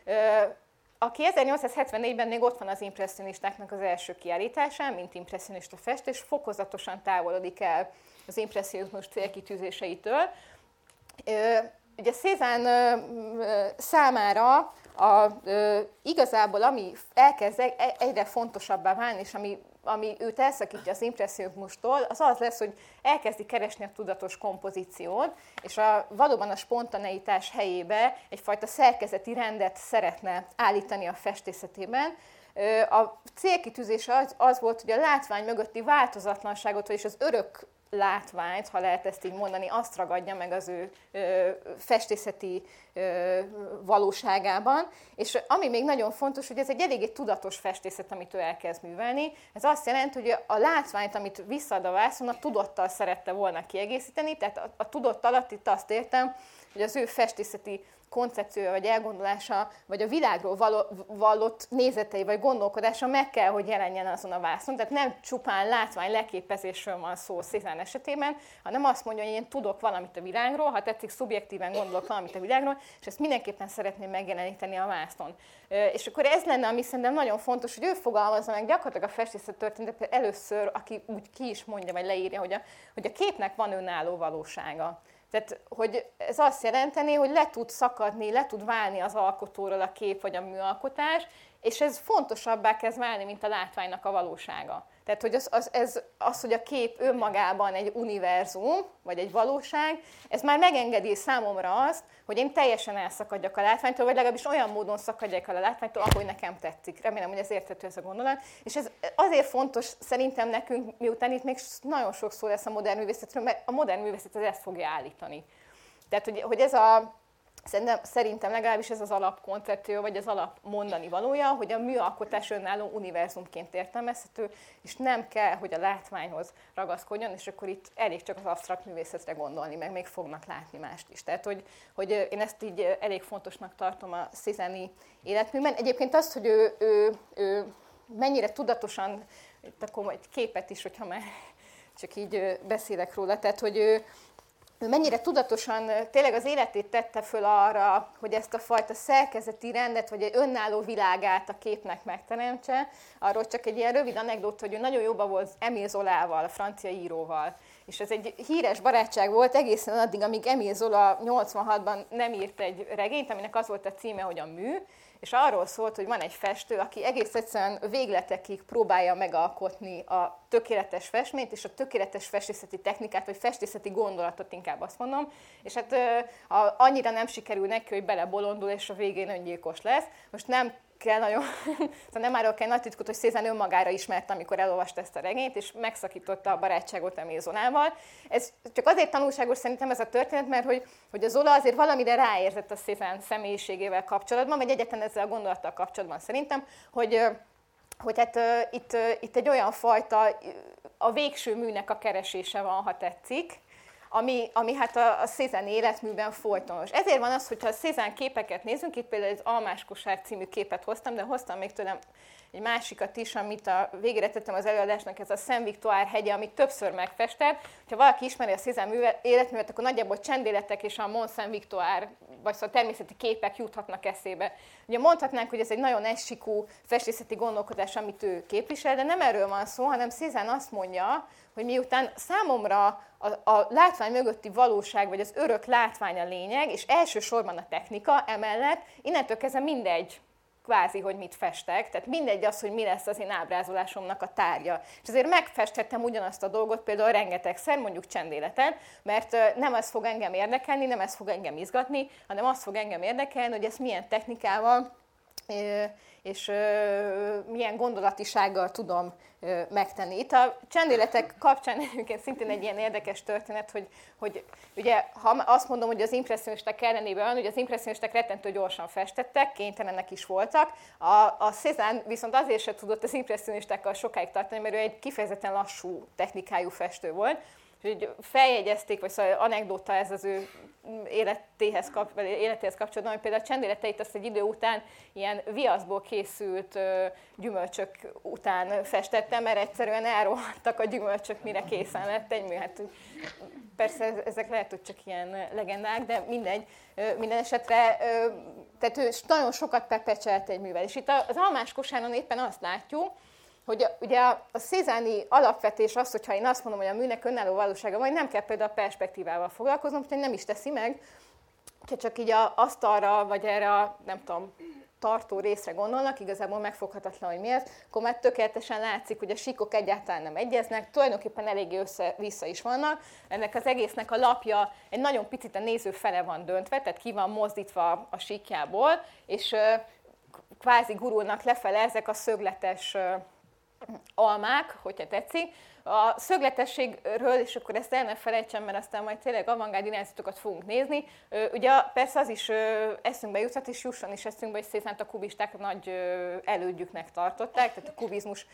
Aki 1874-ben még ott van az impresszionistáknak az első kiállításán, mint impresszionista festés, fokozatosan távolodik el az impresszionizmus célkitűzéseitől. Ugye Cézanne számára igazából ami elkezd egyre fontosabbá válni, és ami őt elszakítja az impresszionizmustól, az lesz, hogy elkezdi keresni a tudatos kompozíciót, és valóban a spontaneitás helyébe egyfajta szerkezeti rendet szeretne állítani a festészetében. A célkitűzése az volt, hogy a látvány mögötti változatlanságot, vagyis az örök látványt, ha lehet ezt így mondani, azt ragadja meg az ő festészeti valóságában. És ami még nagyon fontos, hogy ez egy eléggé tudatos festészet, amit ő elkezd művelni. Ez azt jelenti, hogy a látványt, amit visszaad a vászon, a tudattal szerette volna kiegészíteni, tehát a tudat alatt itt azt értem, hogy az ő festészeti koncepciója, vagy elgondolása, vagy a világról vallott nézetei, vagy gondolkodása meg kell, hogy jelenjen azon a vászon. Tehát nem csupán látvány leképezésről van szó Cézanne esetében, hanem azt mondja, hogy én tudok valamit a világról, ha tetszik, szubjektíven gondolok valamit a világról, és ezt mindenképpen szeretném megjeleníteni a vászon. És akkor ez lenne, ami szerintem nagyon fontos, hogy ő fogalmazza meg gyakorlatilag a festészet történetben először, aki úgy ki is mondja, vagy leírja, hogy a képnek van önálló valósága. Tehát, hogy ez azt jelenteni, hogy le tud szakadni, le tud válni az alkotóról a kép vagy a műalkotás, és ez fontosabbá kezd válni, mint a látványnak a valósága. Tehát, hogy hogy a kép önmagában egy univerzum, vagy egy valóság, ez már megengedi számomra azt, hogy én teljesen elszakadjak a látványtól, vagy legalábbis olyan módon szakadjak el a látványtól, ahogy nekem tetszik. Remélem, hogy ez érthető ez a gondolat. És ez azért fontos szerintem nekünk, miután itt még nagyon sok szó lesz a modern művészetről, mert a modern művészet ezt fogja állítani. Tehát, hogy ez szerintem legalábbis ez az alapkoncepció, vagy az alap mondani valója, hogy a műalkotás önálló univerzumként értelmezhető, és nem kell, hogy a látványhoz ragaszkodjon, és akkor itt elég csak az absztrakt művészetre gondolni, meg még fognak látni mást is. Tehát, hogy én ezt így elég fontosnak tartom a Cézanne életműben. Egyébként azt, hogy ő mennyire tudatosan, itt akkor egy képet is, hogyha már csak így beszélek róla, tehát, hogy ő mennyire tudatosan tényleg az életét tette föl arra, hogy ezt a fajta szerkezeti rendet, vagy egy önálló világát a képnek megteremtse. Arról csak egy ilyen rövid anekdóta, hogy ő nagyon jóban volt Émile Zolával, a francia íróval. És ez egy híres barátság volt egészen addig, amíg Émile Zola 86-ban nem írt egy regényt, aminek az volt a címe, hogy a Mű, és arról szólt, hogy van egy festő, aki egész egyszerűen végletekig próbálja megalkotni a tökéletes festményt, és a tökéletes festészeti technikát, vagy festészeti gondolatot inkább azt mondom, és hát annyira nem sikerül neki, hogy belebolondul, és a végén öngyilkos lesz. Most nem kell nagyon, nem árulok el nagy titkot, hogy Cézanne önmagára ismerte, amikor elolvasta ezt a regényt, és megszakította a barátságot Émile Zolával. Ez csak azért tanulságos szerintem ez a történet, mert hogy a Zola azért valamire ráérzett a Cézanne személyiségével kapcsolatban, vagy egyáltalán ezzel a gondolattal kapcsolatban szerintem, hogy hát itt egy olyan fajta, a végső műnek a keresése van, ha tetszik, ami hát a Cézanne életműben folytonos. Ezért van az, hogyha a Cézanne képeket nézzünk, itt például az Almás kosár című képet hoztam, de hoztam még tőlem egy másikat is, amit a végére tettem az előadásnak, ez a Saint-Victoire hegye, amit többször megfestett. Ha valaki ismeri a Cézanne életművet, akkor nagyjából csendéletek és a Mont Saint-Victoire, vagy szóval természeti képek juthatnak eszébe. Ugye mondhatnánk, hogy ez egy nagyon egysikú festészeti gondolkodás, amit ő képvisel, de nem erről van szó, hanem Cézanne azt mondja, hogy miután számomra a látvány mögötti valóság, vagy az örök látvány a lényeg, és elsősorban a technika emellett, innentől kezdve mindegy, kvázi, hogy mit festek, tehát mindegy az, hogy mi lesz az én ábrázolásomnak a tárgya. És azért megfesthettem ugyanazt a dolgot például rengetegszer, mondjuk csendéleten, mert nem ez fog engem érdekelni, nem ez fog engem izgatni, hanem az fog engem érdekelni, hogy ezt milyen technikával és milyen gondolatisággal tudom megtenni. Itt a csendéletek kapcsán egyébként szintén egy ilyen érdekes történet, hogy ugye, ha azt mondom, hogy az impresszionisták ellenében van, hogy az impresszionisták rettentő gyorsan festettek, kénytelenek is voltak. A Cézanne viszont azért se tudott az impresszonistákkal sokáig tartani, mert ő egy kifejezetten lassú technikájú festő volt. Úgyhogy feljegyezték, vagy szóval anekdóta ez az ő életéhez kapcsolatban, hogy például a csendéleteit azt egy idő után ilyen viaszból készült gyümölcsök után festettem, mert egyszerűen elrohadtak a gyümölcsök, mire készen lett egy mű. Hát, persze ezek lehet, hogy csak ilyen legendák, de mindegy. Minden esetre, tehát ő nagyon sokat pepecselt egy művel. És itt az Almás kosáron éppen azt látjuk, hogy ugye a Cézanne alapvetés az, hogyha én azt mondom, hogy a műnek önálló valósága van, hogy nem kell például a perspektívával foglalkoznom, hogy nem is teszi meg, hogyha csak így az asztalra, vagy erre a, nem tudom, tartó részre gondolnak, igazából megfoghatatlan, hogy mi ez, akkor már tökéletesen látszik, hogy a síkok egyáltalán nem egyeznek, tulajdonképpen eléggé össze-vissza is vannak. Ennek az egésznek a lapja egy nagyon picit a néző fele van döntve, tehát ki van mozdítva a síkjából, és kvázi gurulnak lefele ezek a szögletes almák, hogyha tetszik. A szögletességről, és akkor ezt el ne felejtsem, mert aztán majd tényleg avantgárd irányzatokat fogunk nézni. Ugye persze az is eszünkbe juthat, és jusson is eszünkbe, hogy Cézanne a kubisták nagy elődjüknek tartották, tehát a kubizmus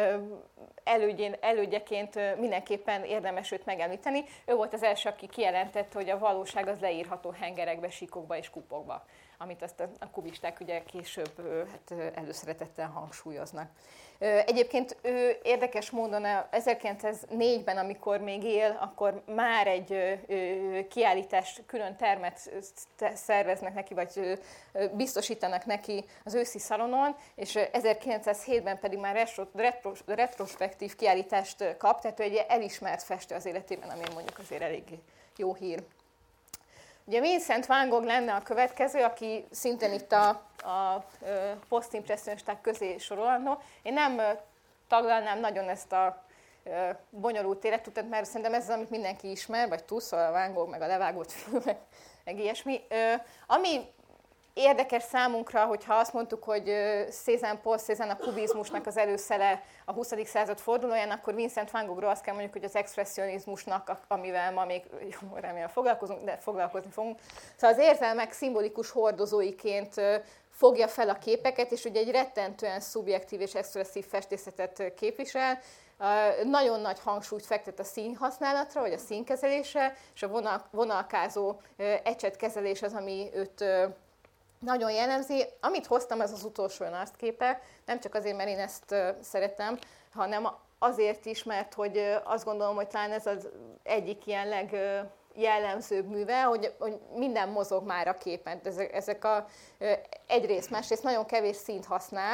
elődjeként mindenképpen érdemes őt megemlíteni. Ő volt az első, aki kijelentette, hogy a valóság az leírható hengerekbe, síkokba és kupokba, amit azt a kubisták ugye később előszeretettel hangsúlyoznak. Egyébként ő érdekes módon 1904-ben, amikor még él, akkor már egy kiállítást, külön termet szerveznek neki, vagy biztosítanak neki az őszi szalonon, és 1907-ben pedig már retrospektív kiállítást kap, tehát ő egy elismert festő az életében, ami mondjuk azért elég jó hír. Ugye Vincent van Gogh lenne a következő, aki szintén itt a posztimpresszionisták közé sorolandó. Én nem taglalnám nagyon ezt a bonyolult életutat, mert szerintem ez az, amit mindenki ismer, vagy tud, szóval a Van Gogh, meg a levágott film, meg ilyesmi. Ami érdekes számunkra, hogyha azt mondtuk, hogy Paul Cézanne a kubizmusnak az előszele a 20. század fordulóján, akkor Vincent van Goghról azt kell mondjuk, hogy az expresszionizmusnak, amivel ma még remélem foglalkozunk, de foglalkozni fogunk. Szóval az érzelmek szimbolikus hordozóiként fogja fel a képeket, és ugye egy rettentően szubjektív és expresszív festészetet képvisel. Nagyon nagy hangsúlyt fektet a színhasználatra, vagy a színkezelésre, és a vonalkázó ecsetkezelés az, ami őt nagyon jellemzi. Amit hoztam, ez az utolsó arcképe, nem csak azért, mert én ezt szeretem, hanem azért is, mert hogy azt gondolom, hogy talán ez az egyik ilyen legjellemzőbb műve, hogy minden mozog már a képen. Ezek egyrészt, másrészt nagyon kevés színt használ,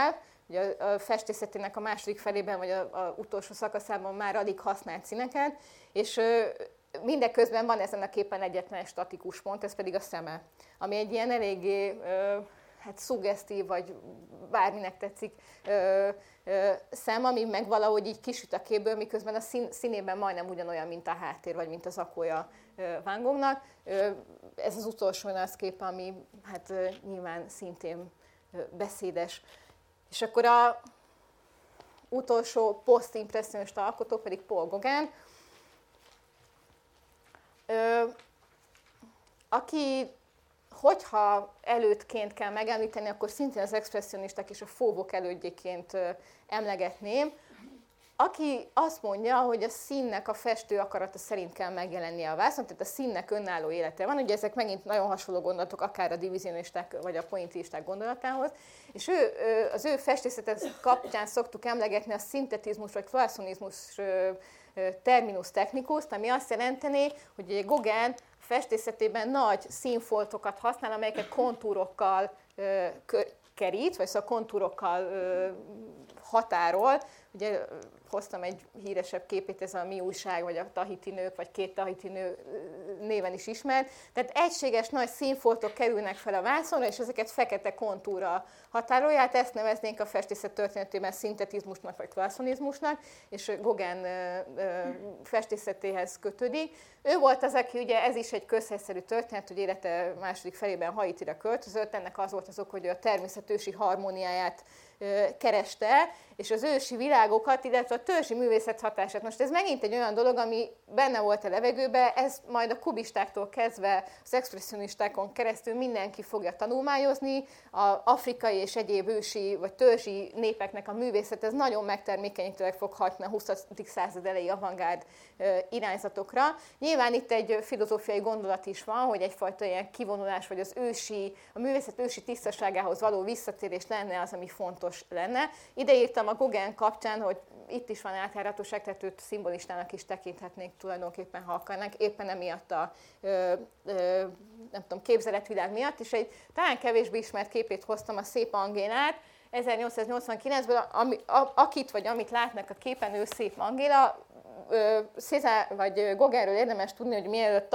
ugye a festészetének a második felében, vagy a utolsó szakaszában már alig használt színeket, és mindeközben van ezen a képen egyetlen egy statikus pont, ez pedig a szeme, ami egy ilyen eléggé szuggesztív, vagy bárminek tetszik szem, ami meg valahogy így kisüt a képből, miközben a színében majdnem ugyanolyan, mint a háttér, vagy mint az akója Van Goghnak. Ez az utolsó az kép, ami hát nyilván szintén beszédes. És akkor a utolsó posztimpresszionista alkotó pedig Paul Gauguin, aki, hogyha elődként kell megemlíteni, akkor szintén az expresszionisták és a fóvok elődjéként emlegetném, aki azt mondja, hogy a színnek a festő akarata szerint kell megjelennie a vászon, tehát a színnek önálló élete van. Ugye ezek megint nagyon hasonló gondolatok, akár a divizionisták vagy a pointillisták gondolatához. És az ő festészetet kapcsán szoktuk emlegetni a szintetizmus vagy klasszonizmus terminus technicust, ami azt jelenteni, hogy Gauguin festészetében nagy színfoltokat használ, amelyeket kontúrokkal kerít, vagy szóval kontúrokkal határol. Ugye hoztam egy híresebb képét, ez a Mi újság, vagy a Tahiti nők, vagy Két tahiti nő néven is ismert. Tehát egységes nagy színfoltok kerülnek fel a vászonra, és ezeket fekete kontúra határolják. Ezt neveznénk a festészet történetében szintetizmusnak, vagy klasszonizmusnak, és Gauguin festészetéhez kötődik. Ő volt az, aki, ugye ez is egy közhelyszerű történet, hogy élete második felében Haitira költözött, ennek az volt az ok, hogy a természet ősi harmóniáját kereste, és az ősi világokat, illetve a törzsi művészet hatását. Most ez megint egy olyan dolog, ami benne volt a levegőben, ez majd a kubistáktól kezdve az expresszionistákon keresztül mindenki fogja tanulmányozni, az afrikai és egyéb ősi vagy törzsi népeknek a művészet, ez nagyon megtermékenyítőleg fog hatni a 20. század elejé avantgárd irányzatokra. Nyilván itt egy filozófiai gondolat is van, hogy egyfajta ilyen kivonulás, vagy a művészet ősi tisztaságához való visszatérés lenne az, ami fontos lenne. Ide írtam a Gauguin kapcsán, hogy itt is van átjáratosság, tehát őt szimbolistának is tekinthetnénk tulajdonképpen, ha akarnánk, éppen emiatt a nem tudom, képzeletvilág miatt, és egy talán kevésbé ismert képét hoztam, a Szép Angélát, 1889-ből, akit vagy amit látnak a képen, ő Szép Angéla. Cézár vagy Gauguinről érdemes tudni, hogy mielőtt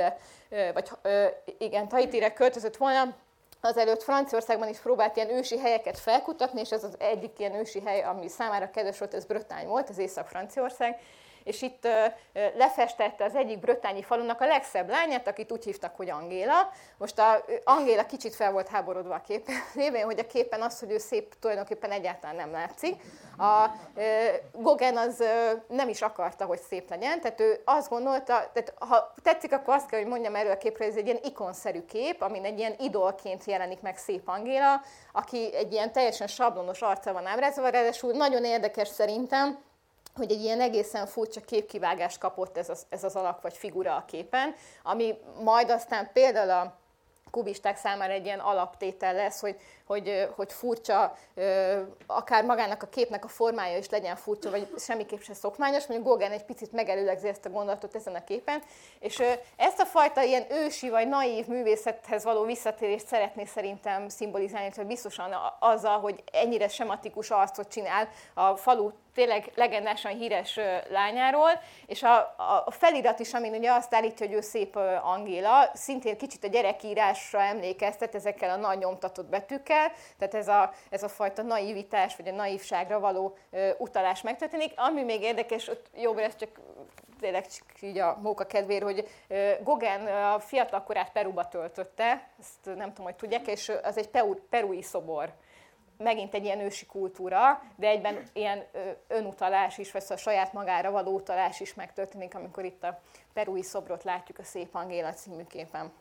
Tahitire költözött volna, azelőtt Franciaországban is próbált ilyen ősi helyeket felkutatni, és ez az egyik ilyen ősi hely, ami számára kedves volt, ez Bretagne volt, az Észak-Franciaország, és itt lefestette az egyik brötányi falunak a legszebb lányát, akit úgy hívtak, hogy Angéla. Most Angéla kicsit fel volt háborodva a képen, lévén, hogy a képen az, hogy ő szép, tulajdonképpen egyáltalán nem látszik. A Gauguin az nem is akarta, hogy szép legyen, tehát ő azt gondolta, tehát ha tetszik, akkor azt kell, hogy mondjam erről a képről, hogy ez egy ilyen ikonszerű kép, amin egy ilyen idolként jelenik meg Szép Angéla, aki egy ilyen teljesen sablonos arccal van ábrázolva, ráadásul nagyon érdekes szerintem, hogy egy ilyen egészen furcsa képkivágást kapott ez az alak vagy figura a képen, ami majd aztán például a kubisták számára egy ilyen alaptétel lesz, hogy furcsa, akár magának a képnek a formája is legyen furcsa, vagy semmiképp sem szokványos, mondjuk Gauguin egy picit megelőlegzi ezt a gondolatot ezen a képen, és ezt a fajta ilyen ősi vagy naív művészethez való visszatérést szeretné szerintem szimbolizálni, hogy biztosan azzal, hogy ennyire sematikus arcot csinál a falu tényleg legendásan híres lányáról, és a felirat is, amin ugye azt állítja, hogy ő Szép Angéla, szintén kicsit a gyerekírásra emlékeztet ezekkel a nagy nyomtatott betűkkel, tehát ez a fajta naivitás, vagy a naivságra való utalás megtörténik. Ami még érdekes, ott jobbra ez csak tényleg így a móka kedvéért, hogy Gauguin a fiatal korát Peruba töltötte, ezt nem tudom, hogy tudják, és az egy perui szobor. Megint egy ilyen ősi kultúra, de egyben ilyen önutalás is, vagy a saját magára való utalás is megtörténik, amikor itt a perui szobrot látjuk a Szép Angéla című képen.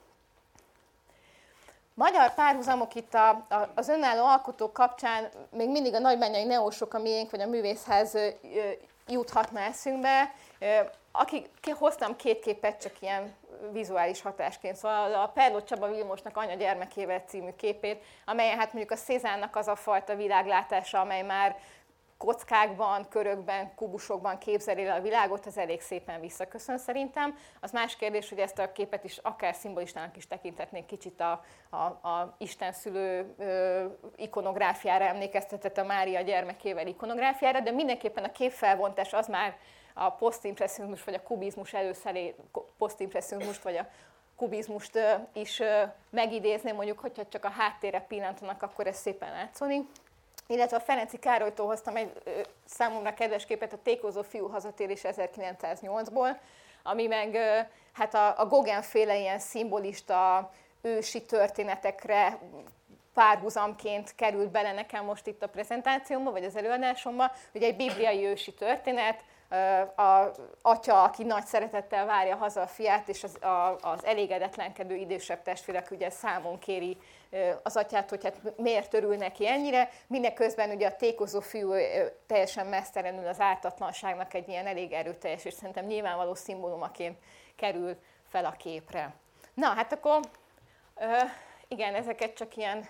Magyar párhuzamok itt az önálló alkotók kapcsán még mindig a nagybányai neósok, a miénk, vagy a művészház juthatna eszünkbe. Hoztam két képet csak ilyen vizuális hatásként. Szóval a Perló Csaba Vilmosnak Anya gyermekével című képét, amelyen hát mondjuk a Cézárnak az a fajta világlátása, amely már kockákban, körökben, kubusokban képzeli le a világot, az elég szépen visszaköszön szerintem. Az más kérdés, hogy ezt a képet is akár szimbolistának is tekinthetnénk, kicsit a istenszülő ikonográfiára emlékeztetett, a Mária gyermekével ikonográfiára, de mindenképpen a képfelvontás az már a posztimpresszionizmus vagy a kubizmus előszelé, posztimpresszionizmust vagy a kubizmust is megidézném, mondjuk, hogyha csak a háttérre pillantanak, akkor ez szépen látszódik. Illetve a Ferenczy Károlytól hoztam egy számomra kedves képet, a Tékozó fiú hazatérés 1908-ból, ami meg hát a Gauguin-féle ilyen szimbolista ősi történetekre párhuzamként került bele nekem most itt a prezentációmba, vagy az előadásomba. Ugye egy bibliai ősi történet, az atya, aki nagy szeretettel várja haza a fiát, és az elégedetlenkedő idősebb testvérek ugye számon kéri az atyát, hogy hát miért örül neki ennyire. Mindeközben ugye a tékozó fiú teljesen mesztelenül az ártatlanságnak egy ilyen elég erőteljes, és szerintem nyilvánvaló szimbólumaként kerül fel a képre. Na, hát akkor igen, ezeket csak ilyen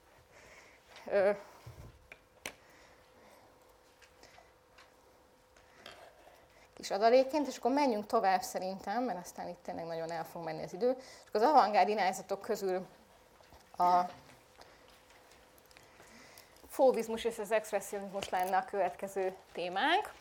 kis adalékként, és akkor menjünk tovább szerintem, mert aztán itt tényleg nagyon el fog menni az idő. És akkor az avantgárd irányzatok közül a fóvizmus és az expresszionizmus lenne a következő témánk.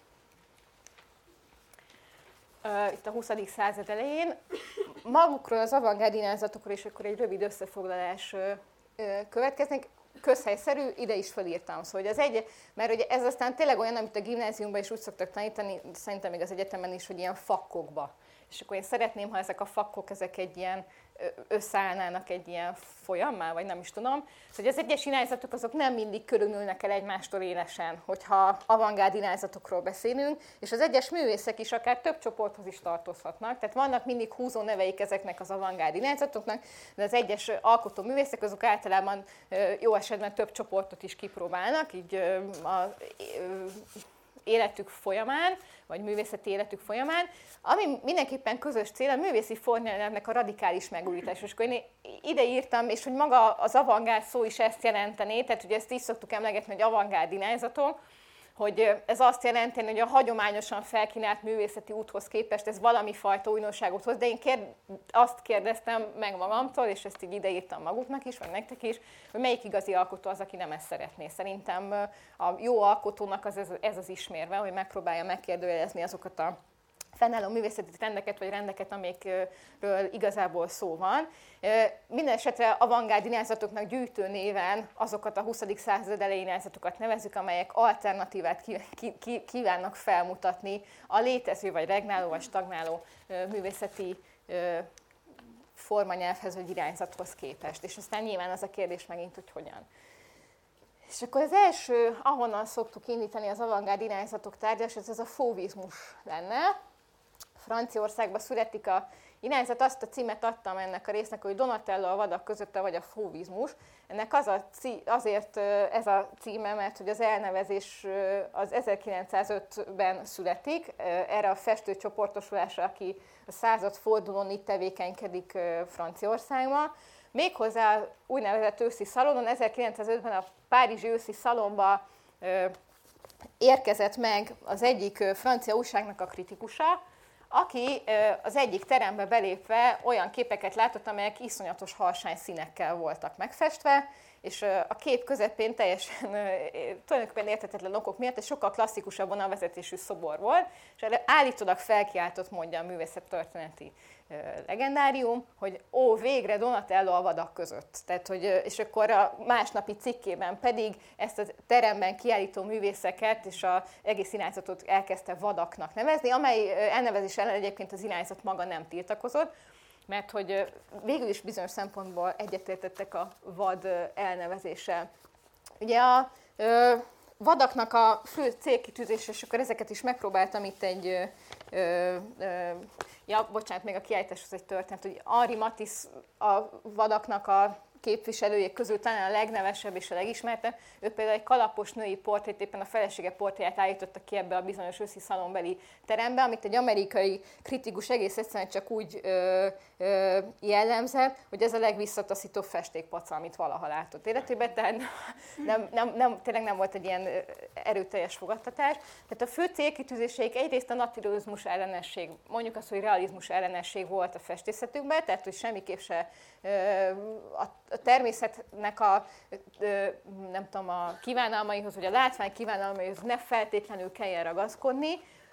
Itt a 20. század elején. Magukról az avantgárd irányzatokról is akkor egy rövid összefoglalás következnek. Közhelyszerű, ide is felírtam. Szóval, hogy mert ugye ez aztán tényleg olyan, amit a gimnáziumban is úgy szoktak tanítani, szerintem még az egyetemen is, hogy ilyen fakkokba. És akkor én szeretném, ha ezek a fakkok, ezek egy ilyen összeállnának egy ilyen folyammá, vagy nem is tudom. Szóval az egyes irányzatok azok nem mindig különülnek el egymástól élesen, hogyha avantgárd irányzatokról beszélünk, és az egyes művészek is akár több csoporthoz is tartozhatnak. Tehát vannak mindig húzó neveik ezeknek az avantgárd irányzatoknak, de az egyes alkotó művészek azok általában jó esetben több csoportot is kipróbálnak, így életük folyamán, vagy művészeti életük folyamán, ami mindenképpen közös cél, a művészi formájának a radikális megújítás. És akkor én ide írtam, és hogy maga az avantgárd szó is ezt jelentené, tehát ugye ezt is szoktuk emlegetni, hogy avantgárd irányzatok, hogy ez azt jelenti, hogy a hagyományosan felkínált művészeti úthoz képest ez valami fajta újdonságot hoz, de én azt kérdeztem meg magamtól, és ezt így ideírtam maguknak is, vagy nektek is, hogy melyik igazi alkotó az, aki nem ezt szeretné. Szerintem a jó alkotónak ez az ismérve, hogy megpróbálja megkérdőjelezni azokat a fennálló művészeti trendeket vagy rendeket, amikről igazából szó van. Minden esetre avantgárd irányzatoknak gyűjtő néven azokat a 20. század elejé irányzatokat nevezzük, amelyek alternatívát kívánnak felmutatni a létező vagy regnáló vagy stagnáló művészeti formanyelvhez vagy irányzathoz képest. És aztán nyilván az a kérdés megint, hogy hogyan. És akkor az első, ahonnan szoktuk indítani az avantgárd irányzatok tárgyalását, ez a fóvizmus lenne. Franciaországban születik a irányzat, azt a címet adtam ennek a résznek, hogy Donatello a vadak közötte, vagy a fóvizmus. Ennek azért ez a címe, mert hogy az elnevezés az 1905-ben születik, erre a festőcsoportosulásra, aki a századfordulón itt tevékenykedik Franciaországban. Méghozzá úgynevezett őszi szalonon, 1905-ben a párizsi őszi szalonba érkezett meg az egyik francia újságnak a kritikusa, aki az egyik terembe belépve olyan képeket látott, amelyek iszonyatos harsány színekkel voltak megfestve, és a kép közepén teljesen tulajdonképpen érthetetlen okok miatt egy sokkal klasszikusabb vonalvezetésű szobor volt, és erre állítólag felkiáltott, mondja a művészettörténeti legendárium, hogy végre Donatello a vadak között. Tehát, hogy, és akkor a másnapi cikkében pedig ezt a teremben kiállító művészeket és az egész irányzatot elkezdte vadaknak nevezni, amely elnevezés ellen egyébként az irányzat maga nem tiltakozott, mert hogy végül is bizonyos szempontból egyetértettek a vad elnevezéssel. Ugye a vadaknak a fő célkitűzés, és akkor ezeket is megpróbáltam itt egy Ja, bocsánat, még a kiállításhoz egy történet, hogy Henri Matisse a vadaknak a képviselőjék közül talán a legnevesebb és a legismertebb. Ő például egy kalapos női portrét, éppen a felesége portréját állította ki ebbe a bizonyos őszi szalonbeli terembe, amit egy amerikai kritikus egész egyszerűen csak úgy jellemzett, hogy ez a legvisszataszítóbb festékpaca, amit valaha látott életében, tehát tényleg nem volt egy ilyen erőteljes fogadtatás. Tehát a fő célkitűzéseik egyrészt a naturalizmus ellenesség, mondjuk azt, hogy realizmus ellenesség volt a festészetükben, tehát hogy semmiképp se a természetnek a kívánalmaihoz, vagy a látvány kívánalmaihoz ne feltétlenül kelljen ragaszkodni.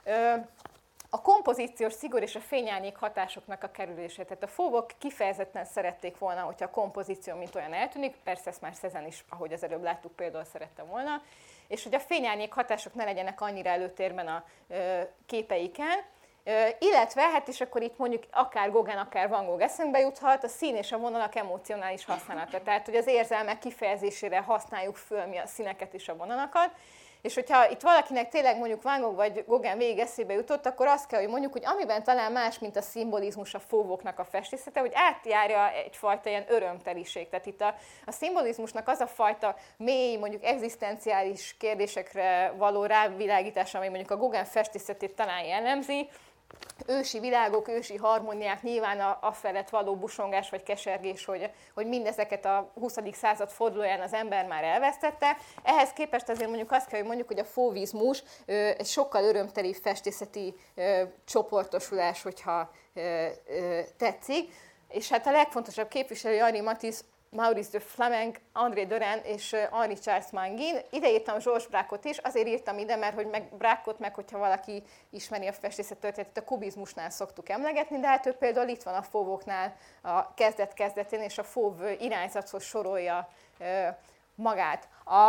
A kompozíciós szigor és a fényárnyék hatásoknak a kerülése. Tehát a fóvok kifejezetten szerették volna, hogyha a kompozíció mint olyan eltűnik, persze ezt már Cézanne is, ahogy az előbb láttuk, például szerette volna, és hogy a fényárnyék hatások ne legyenek annyira előtérben a képeiken, illetve, hát és akkor itt mondjuk akár Gauguin, akár Van Gogh eszünkbe juthat, a szín és a vonalak emocionális használata. Tehát, hogy az érzelmek kifejezésére használjuk föl mi a színeket és a vonalakat. És hogyha itt valakinek tényleg mondjuk Van Gogh vagy Gauguin végig eszébe jutott, akkor azt kell, hogy mondjuk, hogy amiben talán más, mint a szimbolizmus a fóvoknak a festészete, hogy átjárja egyfajta ilyen örömteliség. Tehát itt a szimbolizmusnak az a fajta mély, mondjuk egzisztenciális kérdésekre való rávilágítás, ami mondjuk a Gauguin festészetét talán jellemzi, ősi világok, ősi harmóniák, nyilván a felett való busongás vagy kesergés, hogy mindezeket a 20. század fordulóján az ember már elvesztette. Ehhez képest azért mondjuk azt kell, hogy mondjuk, hogy a fauvizmus egy sokkal örömtelibb festészeti csoportosulás, hogyha tetszik. És hát a legfontosabb képviselő Henri Matisse, Maurice de Flamenc, André Derain és Henri Charles Manguin. Ide írtam Georges Braquot is, azért írtam ide, mert hogy Braquot meg, hogyha valaki ismeri a festészet történetet, a kubizmusnál szoktuk emlegetni, de hát ő például itt van a fóvoknál a kezdet-kezdetén, és a fóv irányzathoz sorolja magát.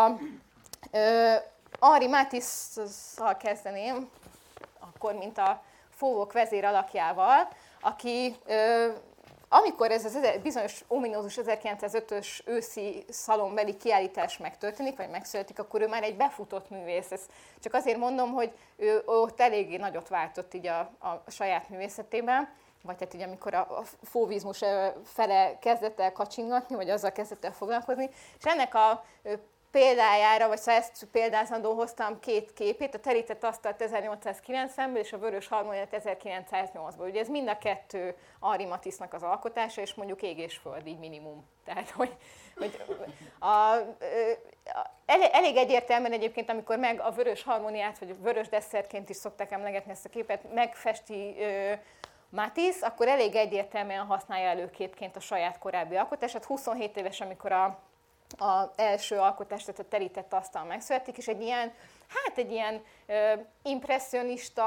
Henri Matisse-szal kezdeném, akkor mint a fóvok vezér alakjával, aki... Amikor ez az bizonyos ominózus 1905-ös őszi szalonbeli kiállítás megtörténik, vagy megszületik, akkor ő már egy befutott művész. Ezt csak azért mondom, hogy ő ott eléggé nagyot váltott így a saját művészetében, vagy hát így amikor a fauvizmus fele kezdett el kacsingatni, vagy azzal kezdett el foglalkozni. És ennek a példájára, vagy ezt példázandó hoztam két képét, a terített asztalt 1890-ből és a vörös harmóniát 1908-ból. Ugye ez mind a kettő Henri Matisse-nak az alkotása, és mondjuk ég és föld, így minimum. Tehát, hogy elég egyértelműen egyébként, amikor meg a vörös harmóniát, vagy vörös desszertként is szokták emlegetni ezt a képet, megfesti Matisse, akkor elég egyértelműen használja előképként a saját korábbi alkotását. 27 éves, amikor az első alkotás, tehát a terített asztal megszületik, és egy ilyen impresszionista,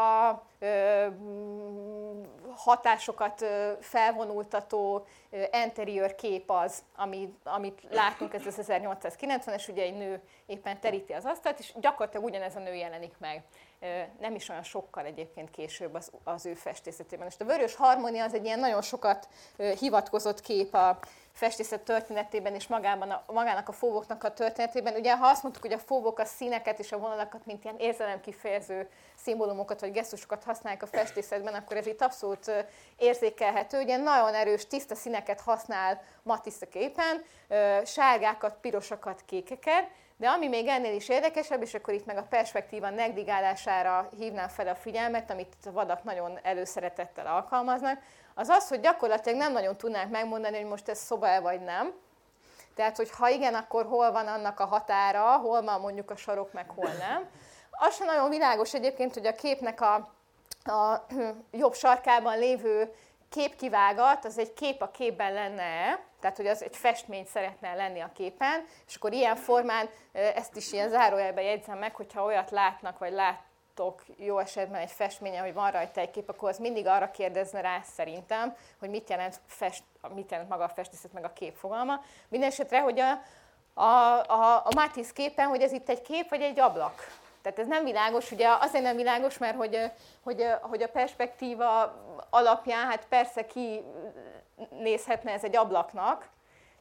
hatásokat felvonultató interiőr kép az, amit látunk, ez az 1890-es, ugye egy nő éppen teríti az asztalt, és gyakorlatilag ugyanez a nő jelenik meg. Nem is olyan sokkal egyébként később az ő festészetében. És a vörös harmónia az egy ilyen nagyon sokat hivatkozott kép a festészet történetében és magának a fóvoknak a történetében. Ugye, ha azt mondtuk, hogy a fóvok a színeket és a vonalakat, mint ilyen érzelemkifejező szimbólumokat vagy gesztusokat használják a festészetben, akkor ez itt abszolút érzékelhető. Ugye nagyon erős, tiszta színeket használ Matisse a képen, sárgákat, pirosakat, kékeket, de ami még ennél is érdekesebb, és akkor itt meg a perspektíva negligálására hívnám fel a figyelmet, amit a vadak nagyon előszeretettel alkalmaznak, az az, hogy gyakorlatilag nem nagyon tudnánk megmondani, hogy most ez szoba-e vagy nem. Tehát, hogy ha igen, akkor hol van annak a határa, hol van mondjuk a sarok, meg hol nem. Az sem nagyon világos egyébként, hogy a képnek a jobb sarkában lévő képkivágat, az egy kép a képben lenne-e, tehát hogy az egy festmény szeretne lenni a képen, és akkor ilyen formán, ezt is ilyen zárójelben jegyzem meg, hogyha olyat látnak, vagy láttok jó esetben egy festményen, hogy van rajta egy kép, akkor az mindig arra kérdezne rá szerintem, hogy mit jelent maga a festészet, meg a kép fogalma. Mindenesetre, hogy a Matisse képen, hogy ez itt egy kép, vagy egy ablak. Tehát ez nem világos, ugye azért nem világos, mert hogy a perspektíva alapján, hát persze kinézhetne ez egy ablaknak,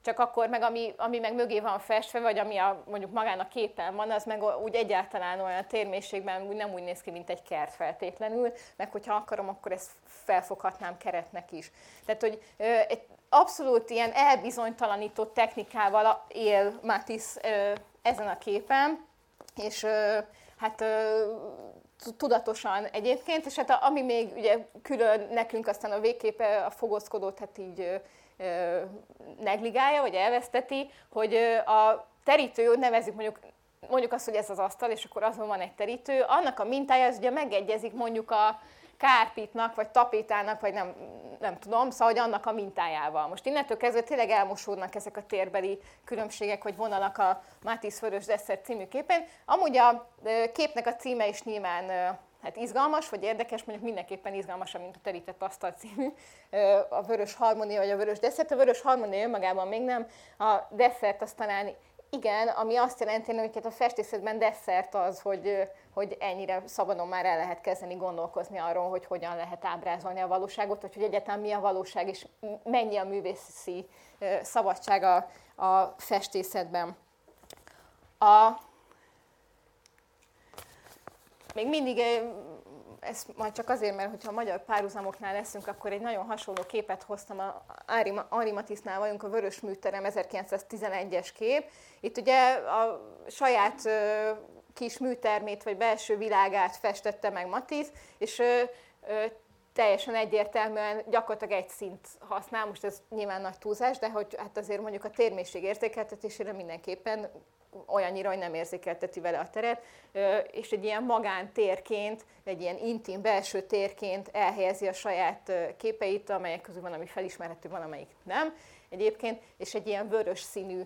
csak akkor meg ami meg mögé van festve, vagy ami mondjuk magán a képen van, az meg úgy egyáltalán olyan térmélységben nem úgy néz ki, mint egy kert feltétlenül, meg hogyha akarom, akkor ezt felfoghatnám keretnek is. Tehát, hogy egy abszolút ilyen elbizonytalanított technikával él Matisse ezen a képen, és hát tudatosan egyébként, és hát ami még ugye külön nekünk aztán a végképe a fogózkodót hát így negligálja, vagy elveszteti, hogy a terítő, nevezzük mondjuk azt, hogy ez az asztal, és akkor azon van egy terítő, annak a mintája az ugye megegyezik mondjuk a kárpitnak, vagy tapétának, vagy nem tudom, szóval hogy annak a mintájával. Most innentől kezdve tényleg elmosódnak ezek a térbeli különbségek, vagy vonalak a Matisse Vörös Desszert című képen. Amúgy a képnek a címe is nyilván hát izgalmas, vagy érdekes, mondjuk mindenképpen izgalmasabb, mint a Terített asztal című, a Vörös Harmónia, vagy a Vörös Desszert. A Vörös Harmónia önmagában még nem, a desszert az talán igen, ami azt jelenti, hogy a festészetben desszert az, hogy ennyire szabadon már el lehet kezdeni gondolkozni arról, hogy hogyan lehet ábrázolni a valóságot, vagy hogy egyáltalán mi a valóság, és mennyi a művészi szabadság a festészetben. Még mindig, ez majd csak azért, mert hogyha a magyar párhuzamoknál leszünk, akkor egy nagyon hasonló képet hoztam, Henri Matisse-nál vagyunk, a Vörös Műterem 1911-es kép. Itt ugye a saját kis műtermét, vagy belső világát festette meg Matisse, és teljesen egyértelműen gyakorlatilag egy szint használ, most ez nyilván nagy túlzás, de hogy hát azért mondjuk a térmélység érzékeltetésére mindenképpen olyannyira, hogy nem érzékelteti vele a teret, és egy ilyen magántérként, egy ilyen intim belső térként elhelyezi a saját képeit, amelyek közül van, ami felismerhető, van, amelyik nem egyébként, és egy ilyen vörös színű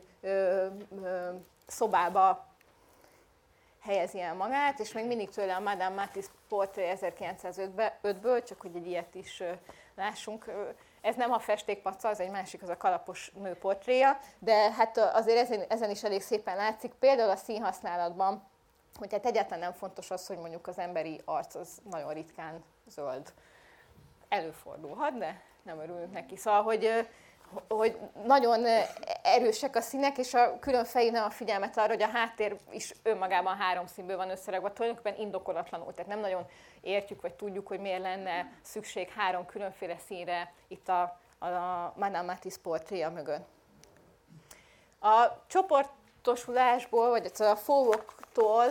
szobába helyezi el magát, és még mindig tőle a Madame Matisse portré 1905-ből, csak hogy egy ilyet is lássunk. Ez nem a festékpaca, az egy másik, az a kalapos nő portréja, de hát azért ezen is elég szépen látszik, például a színhasználatban, hogy hát egyáltalán nem fontos az, hogy mondjuk az emberi arc az nagyon ritkán zöld. Előfordulhat, de nem örülünk neki. Szóval, hogy nagyon erősek a színek, és külön felhívnám a figyelmet arra, hogy a háttér is önmagában 3 színből van összerakva, tulajdonképpen indokolatlanul, tehát nem nagyon értjük, vagy tudjuk, hogy miért lenne szükség 3 különféle színre itt a Madame Matisse portréja mögött. A csoportosulásból, vagy a fóvoktól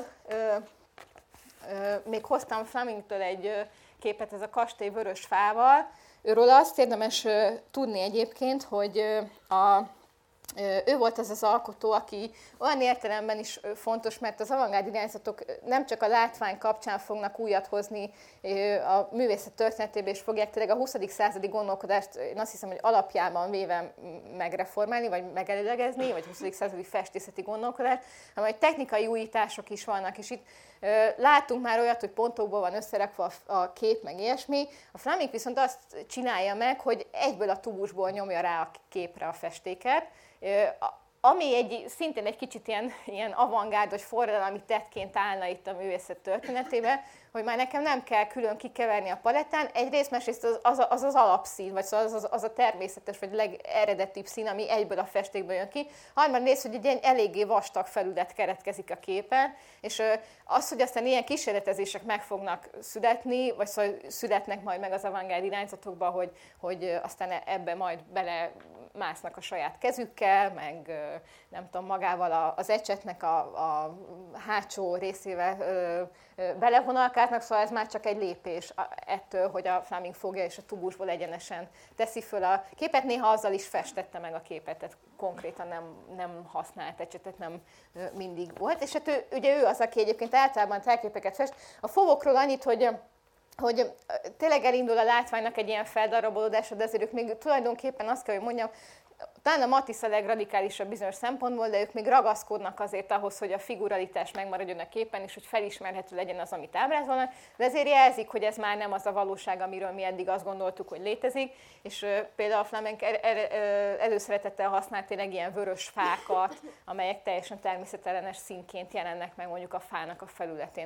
még hoztam Flemingtől egy képet, ez a kastély vörös fával. Őről azt érdemes tudni egyébként, hogy ő volt az az alkotó, aki olyan értelemben is fontos, mert az avantgárd irányzatok nem csak a látvány kapcsán fognak újat hozni a művészet történetében, és fogják tényleg a 20. századi gondolkodást, én azt hiszem, hogy alapjában véve megreformálni, vagy megelőlegezni, vagy 20. századi festészeti gondolkodást, hanem hogy technikai újítások is vannak, és itt láttunk már olyat, hogy pontokból van összerakva a kép, meg ilyesmi. A Fleming viszont azt csinálja meg, hogy egyből a tubusból nyomja rá a képre a festéket, ami szintén egy kicsit ilyen avantgárd vagy forradalmi tettként állna itt a művészet történetében, hogy már nekem nem kell külön kikeverni a palettán, egyrészt, másrészt az alapszín, vagy szóval az a természetes, vagy legeredetibb szín, ami egyből a festékből jön ki. Harmadrészt, hogy egy ilyen eléggé vastag felület keretkezik a képen, és az, hogy aztán ilyen kísérletezések meg fognak születni, vagy szóval születnek majd meg az avantgárd irányzatokba, hogy aztán ebbe majd bele másznak a saját kezükkel, meg nem tudom, magával az ecsetnek a hátsó részével belevonalkáznak, szóval ez már csak egy lépés ettől, hogy a Fleming fogja és a tubusból egyenesen teszi föl a képet. Néha azzal is festette meg a képet, tehát konkrétan nem használt ecsetet, nem mindig volt. És hát ő az, aki egyébként általában telképeket fest. A fovokról annyit, hogy tényleg elindul a látványnak egy ilyen feldarabolódása, de azért ők még tulajdonképpen azt kell, hogy mondjam, talán a Matisse a legradikálisabb bizonyos szempontból, de ők még ragaszkodnak azért ahhoz, hogy a figuralitás megmaradjon a képen, és hogy felismerhető legyen az, amit ábrázolnak, de ezért jelzik, hogy ez már nem az a valóság, amiről mi eddig azt gondoltuk, hogy létezik, és például a Fleming előszeretettel használt tényleg ilyen vörös fákat, amelyek teljesen természetellenes színként jelennek meg mondjuk a fának a felületén.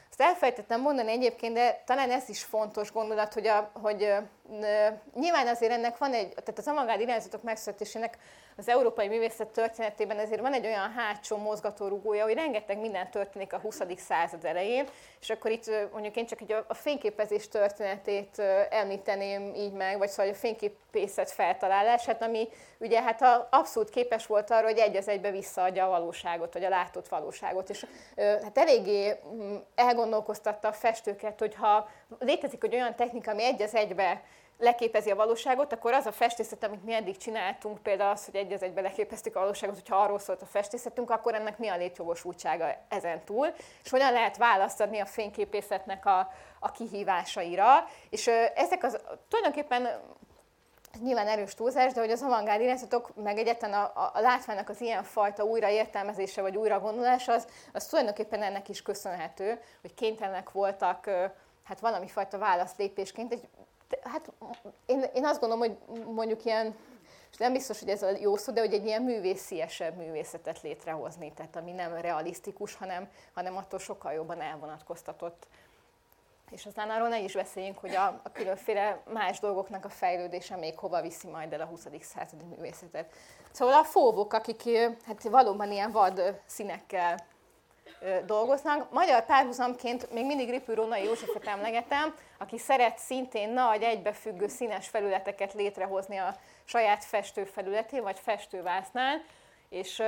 Azt elfelejtettem mondani egyébként, de talán ez is fontos gondolat, hogy nyilván azért ennek van tehát az avantgárd irányzatok megszületésének az európai művészet történetében ezért van egy olyan hátsó mozgatórugója, hogy rengeteg minden történik a 20. század elején, és akkor itt mondjuk én csak a fényképezés történetét említeném így meg, vagy szóval a fényképészet feltalálását, ami ugye hát abszolút képes volt arra, hogy egy az egybe visszaadja a valóságot, vagy a látott valóságot. És hát eléggé elgondolkoztatta a festőket, hogy ha létezik egy olyan technika, ami egy az egybe leképezi a valóságot, akkor az a festészet, amit mi eddig csináltunk, például az, hogy egy az egybe leképeztük a valóságot, hogyha arról szólt a festészetünk, akkor ennek mi a létjogosultsága ezen túl, és hogyan lehet választ adni a fényképészetnek a kihívásaira. És ezek tulajdonképpen nyilván erős túlzás, de hogy az avantgárd irányzatok, meg egyáltalán a látványnak az ilyenfajta újraértelmezése vagy újragondolása, az tulajdonképpen ennek is köszönhető, hogy kénytelenek voltak hát valami fajta válaszlépésként. Hát én azt gondolom, hogy mondjuk ilyen, és nem biztos, hogy ez a jó szó, de hogy egy ilyen művésziesebb művészetet létrehozni, tehát ami nem realisztikus, hanem attól sokkal jobban elvonatkoztatott. És aztán arról ne is beszéljünk, hogy a különféle más dolgoknak a fejlődése még hova viszi majd el a 20. századi művészetet. Szóval a fóvok, akik hát valóban ilyen vad színekkel dolgoznak. Magyar párhuzamként még mindig Ripű Rónai Józsefet emlegetem, aki szeret szintén nagy, egybefüggő színes felületeket létrehozni a saját festőfelületén, vagy festővásznál, és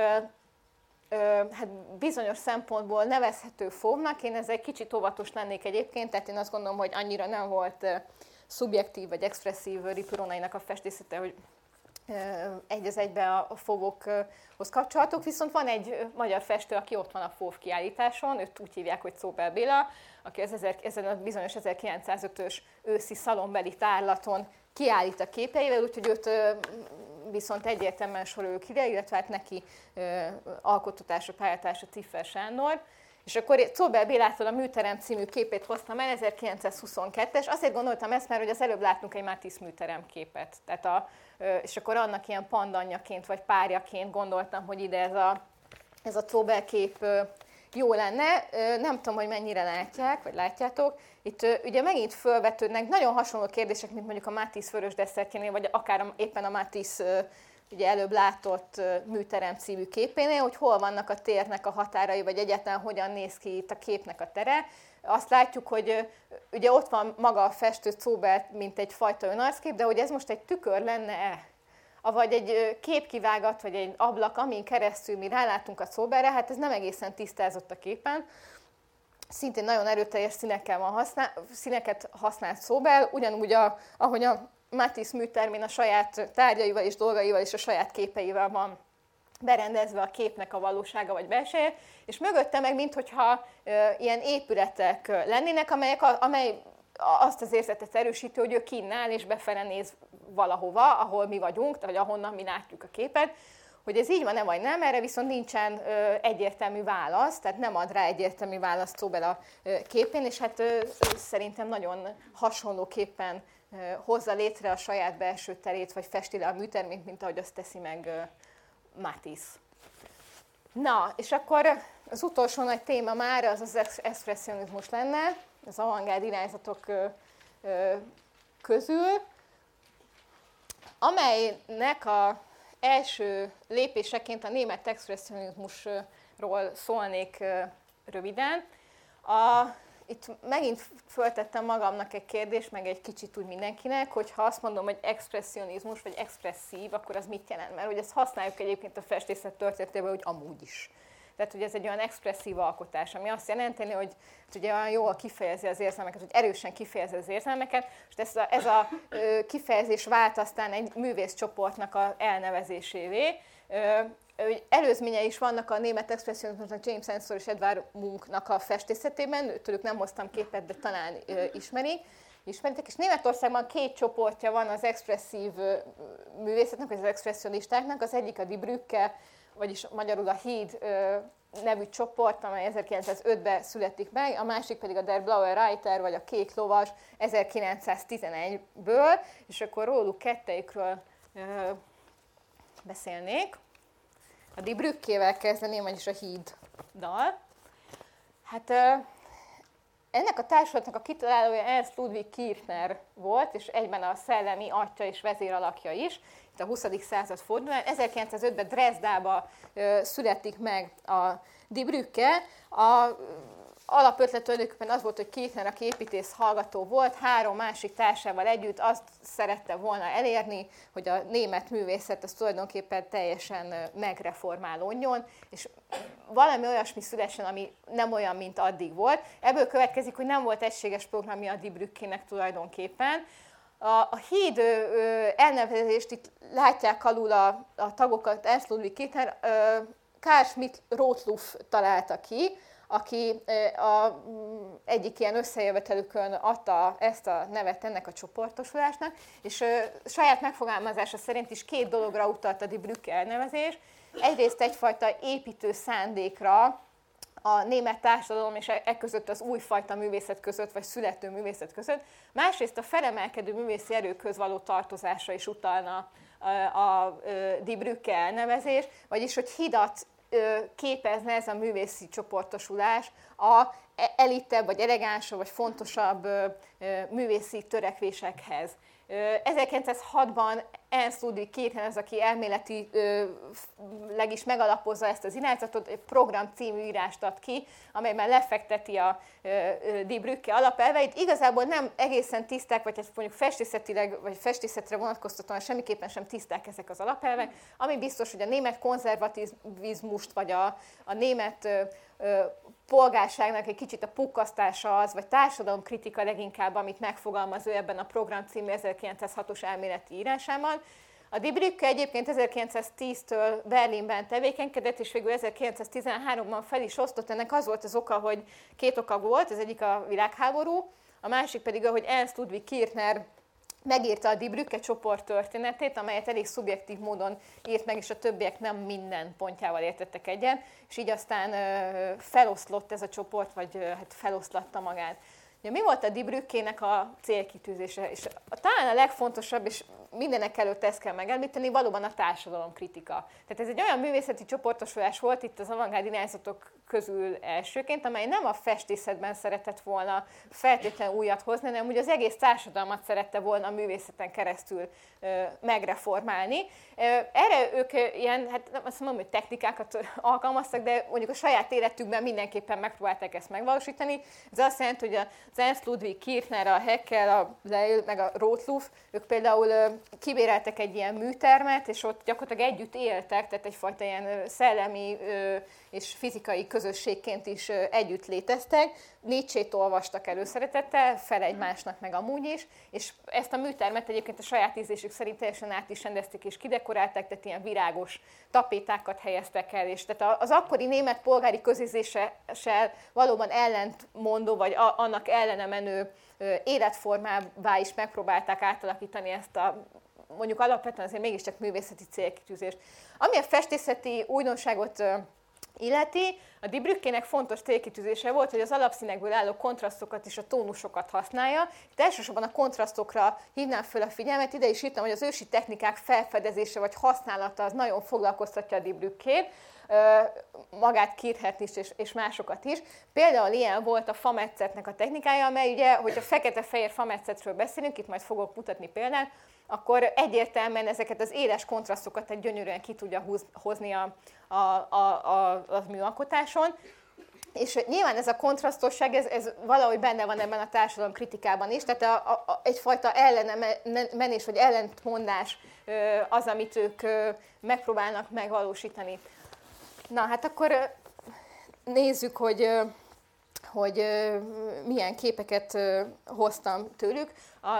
hát bizonyos szempontból nevezhető fóvnak. Én ezzel egy kicsit óvatos lennék egyébként, tehát én azt gondolom, hogy annyira nem volt szubjektív vagy expresszív Ripű Rónainak a festészete, hogy egy az egybe a fóvokhoz kapcsolatok, viszont van egy magyar festő, aki ott van a fóv kiállításon, őt úgy hívják, hogy Czóbel Béla, aki ezen a bizonyos 1905-ös őszi szalonbeli tárlaton kiállít a képeivel, úgyhogy őt viszont egyértelműen soroljuk ide, illetve hát neki alkottatása, pályatársa Ciffer Sándor. És akkor Czóbel Bélától a Műterem című képét hoztam el, 1922-es. Azért gondoltam ezt, mert hogy az előbb láttunk egy Matisse Műterem képet. Tehát és akkor annak ilyen pandanjaként vagy párjaként gondoltam, hogy ide ez a Czóbel kép jó lenne. Nem tudom, hogy mennyire látják, vagy látjátok. Itt ugye megint fölvetődnek nagyon hasonló kérdések, mint mondjuk a Matisse Vörös Desszertjénél, vagy akár éppen a Matisse ugye előbb látott Műterem című képénél, hogy hol vannak a térnek a határai, vagy egyáltalán hogyan néz ki itt a képnek a tere. Azt látjuk, hogy ugye ott van maga a festő Czóbel, mint egyfajta önarckép, de hogy ez most egy tükör lenne-e? Vagy egy képkivágat, vagy egy ablak, amin keresztül mi rálátunk a Czóbelre, hát ez nem egészen tisztázott a képen. Szintén nagyon erőteljes színeket használ Czóbel, ugyanúgy, ahogy a Matisse műtermén a saját tárgyaival és dolgaival és a saját képeivel van berendezve a képnek a valósága vagy belseje, és mögötte meg minthogyha ilyen épületek lennének, amely azt az érzetet erősítő, hogy ő kinn áll és befele néz valahova, ahol mi vagyunk, vagy ahonnan mi látjuk a képet. Hogy ez így van-e vagy nem, erre viszont nincsen egyértelmű válasz, tehát nem ad rá egyértelmű választ Czóbel a képén, és hát szerintem nagyon hasonlóképpen hozza létre a saját belső terét, vagy festi le a műterményt, mint ahogy azt teszi meg Matisse. Na, és akkor az utolsó nagy téma már az expresszionizmus lenne, az avantgárd irányzatok közül, amelynek az első lépéseként a német expresszionizmusról szólnék röviden. Itt megint föltettem magamnak egy kérdést, meg egy kicsit úgy mindenkinek, hogy ha azt mondom, hogy expresszionizmus vagy expresszív, akkor az mit jelent? Mert ugye ezt használjuk egyébként a festészet történetében, hogy amúgy is. Tehát, hogy ez egy olyan expresszív alkotás, ami azt jelenti, hogy ugye olyan jól kifejezi az érzelmeket, hogy erősen kifejezi az érzelmeket, és ez a kifejezés vált aztán egy művészcsoportnak az elnevezésévé. Előzményei is vannak a német expresszionizmusnak, James Ensor és Edvard Munchnak a festészetében, tőlük nem hoztam képet, de talán ismeritek, és Németországban két csoportja van az expresszív művészetnek, vagy az expresszionistáknak, az egyik a Die Brücke, vagyis magyarul a Híd nevű csoport, amely 1905-ben születik meg, a másik pedig a Der Blaue Reiter, vagy a Kék Lovas 1911-ből, és akkor róluk kettejükről beszélnék. A Die Brückével kezdeném, vagyis a Híddal. Hát Ennek a társulatnak a kitalálója Ernst Ludwig Kirchner volt, és egyben a szellemi atya és vezéralakja is, itt a 20. század fordulóján. 1905-ben Dresdába születik meg a Die Brücke. Alapötlet tulajdonképpen az volt, hogy Kirchner, aki építész hallgató volt, 3 másik társával együtt azt szerette volna elérni, hogy a német művészet az tulajdonképpen teljesen megreformálódjon, és valami olyasmi szülessen, ami nem olyan, mint addig volt. Ebből következik, hogy nem volt egységes programja a Die Brückének tulajdonképpen. A híd elnevezést itt látják alul a tagokat, Ernst Ludwig Kirchner, Karl Schmidt-Rottluff találta ki, aki egyik ilyen összejövetelükön adta ezt a nevet ennek a csoportosulásnak, és saját megfogalmazása szerint is 2 dologra utalt a Die Brücke elnevezés. Egyrészt egyfajta építő szándékra a német társadalom és között az újfajta művészet között, vagy születő művészet között, másrészt a felemelkedő művészi erőkhöz való tartozásra is utalna a Die Brücke elnevezés, vagyis hogy hidat képezne ez a művészi csoportosulás a elitebb, vagy elegánsabb, vagy fontosabb művészi törekvésekhez. 1906-ban Ernst Ludwig Kirchner az, aki elméletileg is megalapozza ezt az irányzatot, egy program című írást ad ki, amelyben lefekteti a Die Brücke alapelveit. Igazából nem egészen tiszták, vagy mondjuk festészetileg, vagy festészetre vonatkoztatóan semmiképpen sem tiszták ezek az alapelvek, ami biztos, hogy a német konzervativizmust, vagy a német polgárságnak egy kicsit a pukkasztása az, vagy társadalomkritika leginkább, amit megfogalmaz ő ebben a program című 1906-os elméleti írásában. A Die Brücke egyébként 1910-től Berlinben tevékenykedett, és végül 1913-ban fel is osztott. Ennek az volt az oka, hogy 2 oka volt, az egyik a világháború, a másik pedig, hogy Ernst Ludwig Kirchner megírta a Die Brücke csoport történetét, amelyet elég szubjektív módon írt meg, és a többiek nem minden pontjával értettek egyet, és így aztán feloszlott ez a csoport, vagy hát feloszlatta magát. Ja, mi volt a Die Brückének a célkitűzése? És talán a legfontosabb, és mindenek előtt ezt kell megemlíteni, valóban a társadalomkritika. Tehát ez egy olyan művészeti csoportosulás volt itt az avantgárd irányzatok közül elsőként, amely nem a festészetben szeretett volna feltétlenül újat hozni, hanem úgy az egész társadalmat szerette volna a művészeten keresztül megreformálni. Erre ők ilyen, hát nem azt mondom, hogy technikákat alkalmaztak, de mondjuk a saját életükben mindenképpen megpróbálták ezt megvalósítani. Ez azt jelenti, hogy az Ernst Ludwig Kirchner, a Haeckel, a Leil, meg a Rottluff, ők például kibéreltek egy ilyen műtermet, és ott gyakorlatilag együtt éltek, tehát egyfajta ilyen szellemi és fizikai közösségként is együtt léteztek. Nietzsét olvastak előszeretettel, fel egymásnak meg amúgy is, és ezt a műtermet egyébként a saját ízlésük szerint teljesen át is rendezték és kidekorálták, tehát ilyen virágos tapétákat helyeztek el, és tehát az akkori német polgári közérzéssel valóban ellentmondó, vagy annak ellene menő életformává is megpróbálták átalakítani ezt a mondjuk alapvetően azért mégiscsak művészeti célkitűzést. Ami a festészeti újdonságot illeti, a Die Brückének fontos célkitűzése volt, hogy az alapszínekből álló kontrasztokat és a tónusokat használja. Itt elsősorban a kontrasztokra hívnám föl a figyelmet, ide is írtam, hogy az ősi technikák felfedezése vagy használata az nagyon foglalkoztatja a Die Brückét, magát Kirchert is és másokat is. Például ilyen volt a fametszetnek a technikája, amely ugye, hogyha fekete-fehér fametszetről beszélünk, itt majd fogok mutatni példát, akkor egyértelműen ezeket az éles kontrasztokat egy gyönyörűen ki tudja hozni a műalkotáson. És nyilván ez a kontrasztosság, ez valahogy benne van ebben a társadalom kritikában is, tehát egyfajta ellenemenés vagy ellentmondás az, amit ők megpróbálnak megvalósítani. Na hát akkor nézzük, hogy milyen képeket hoztam tőlük.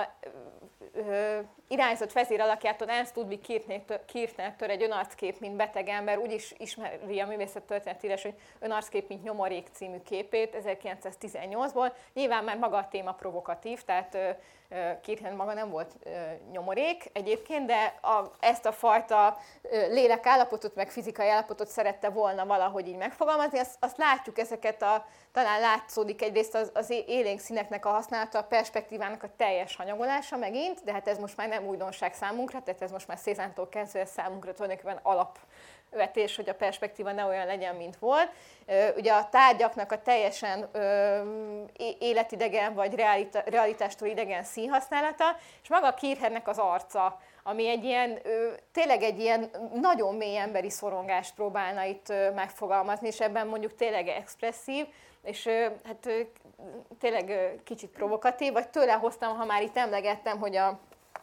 Irányzott vezéralakjától Ernst Ludwig Kirchnertől egy önarckép, mint beteg ember, úgy is ismeri a művészettörténetírás, hogy önarckép, mint nyomorék című képét 1918-ból. Nyilván már maga a téma provokatív, tehát Kirchner maga nem volt nyomorék egyébként, de ezt a fajta lélekállapotot, meg fizikai állapotot szerette volna valahogy így megfogalmazni. Azt látjuk, ezeket talán látszódik egyrészt az élénk színeknek a használata, a perspektívának a teljes hanyagolása megint, de hát ez most már nem újdonság számunkra, tehát ez most már Cézántól kezdve számunkra tulajdonképpen alapvetés, hogy a perspektíva ne olyan legyen, mint volt. Ugye a tárgyaknak a teljesen életidegen vagy realitástól idegen színhasználata, és maga a Kirchernek az arca, ami egy ilyen, tényleg egy ilyen nagyon mély emberi szorongást próbálna itt megfogalmazni, és ebben mondjuk tényleg expresszív, és hát tényleg kicsit provokatív, vagy tőle hoztam, ha már itt emlegettem, hogy a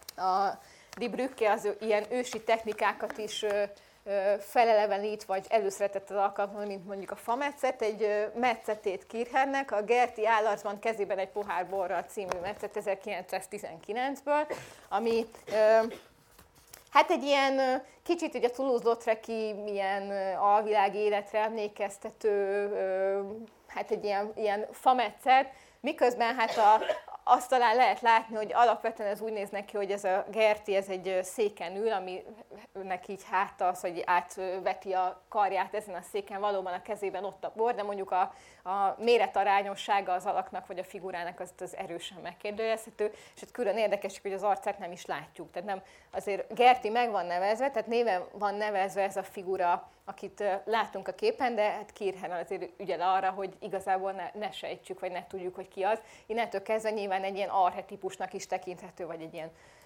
Die Brücke az ilyen ősi technikákat is felelevenít, vagy előszeretettel alkalmazni, mint mondjuk a fametszet, egy metszetét Kirchernek, a Gerti állarcban kezében egy pohár borral című metszet 1919-ből, ami hát egy ilyen kicsit ugye a Toulouse-Lautreci ilyen alvilági életre emlékeztető, hát egy ilyen fametszet, miközben hát azt talán lehet látni, hogy alapvetően ez úgy néz neki, hogy ez a Gerti, ez egy széken ül, aminek így hátta az, hogy átveti a karját ezen a széken, valóban a kezében ott a bor, de mondjuk a méretarányossága az alaknak vagy a figurának az erősen megkérdőjelezhető, és hát külön érdekes, hogy az arcát nem is látjuk. Tehát nem, azért Gerti meg van nevezve, tehát néven van nevezve ez a figura, akit látunk a képen, de hát Kircher azért ügyel arra, hogy igazából ne sejtsük, vagy ne tudjuk, hogy ki az. Innentől kezdve nyilván egy ilyen archetipusnak is tekinthető, vagy egy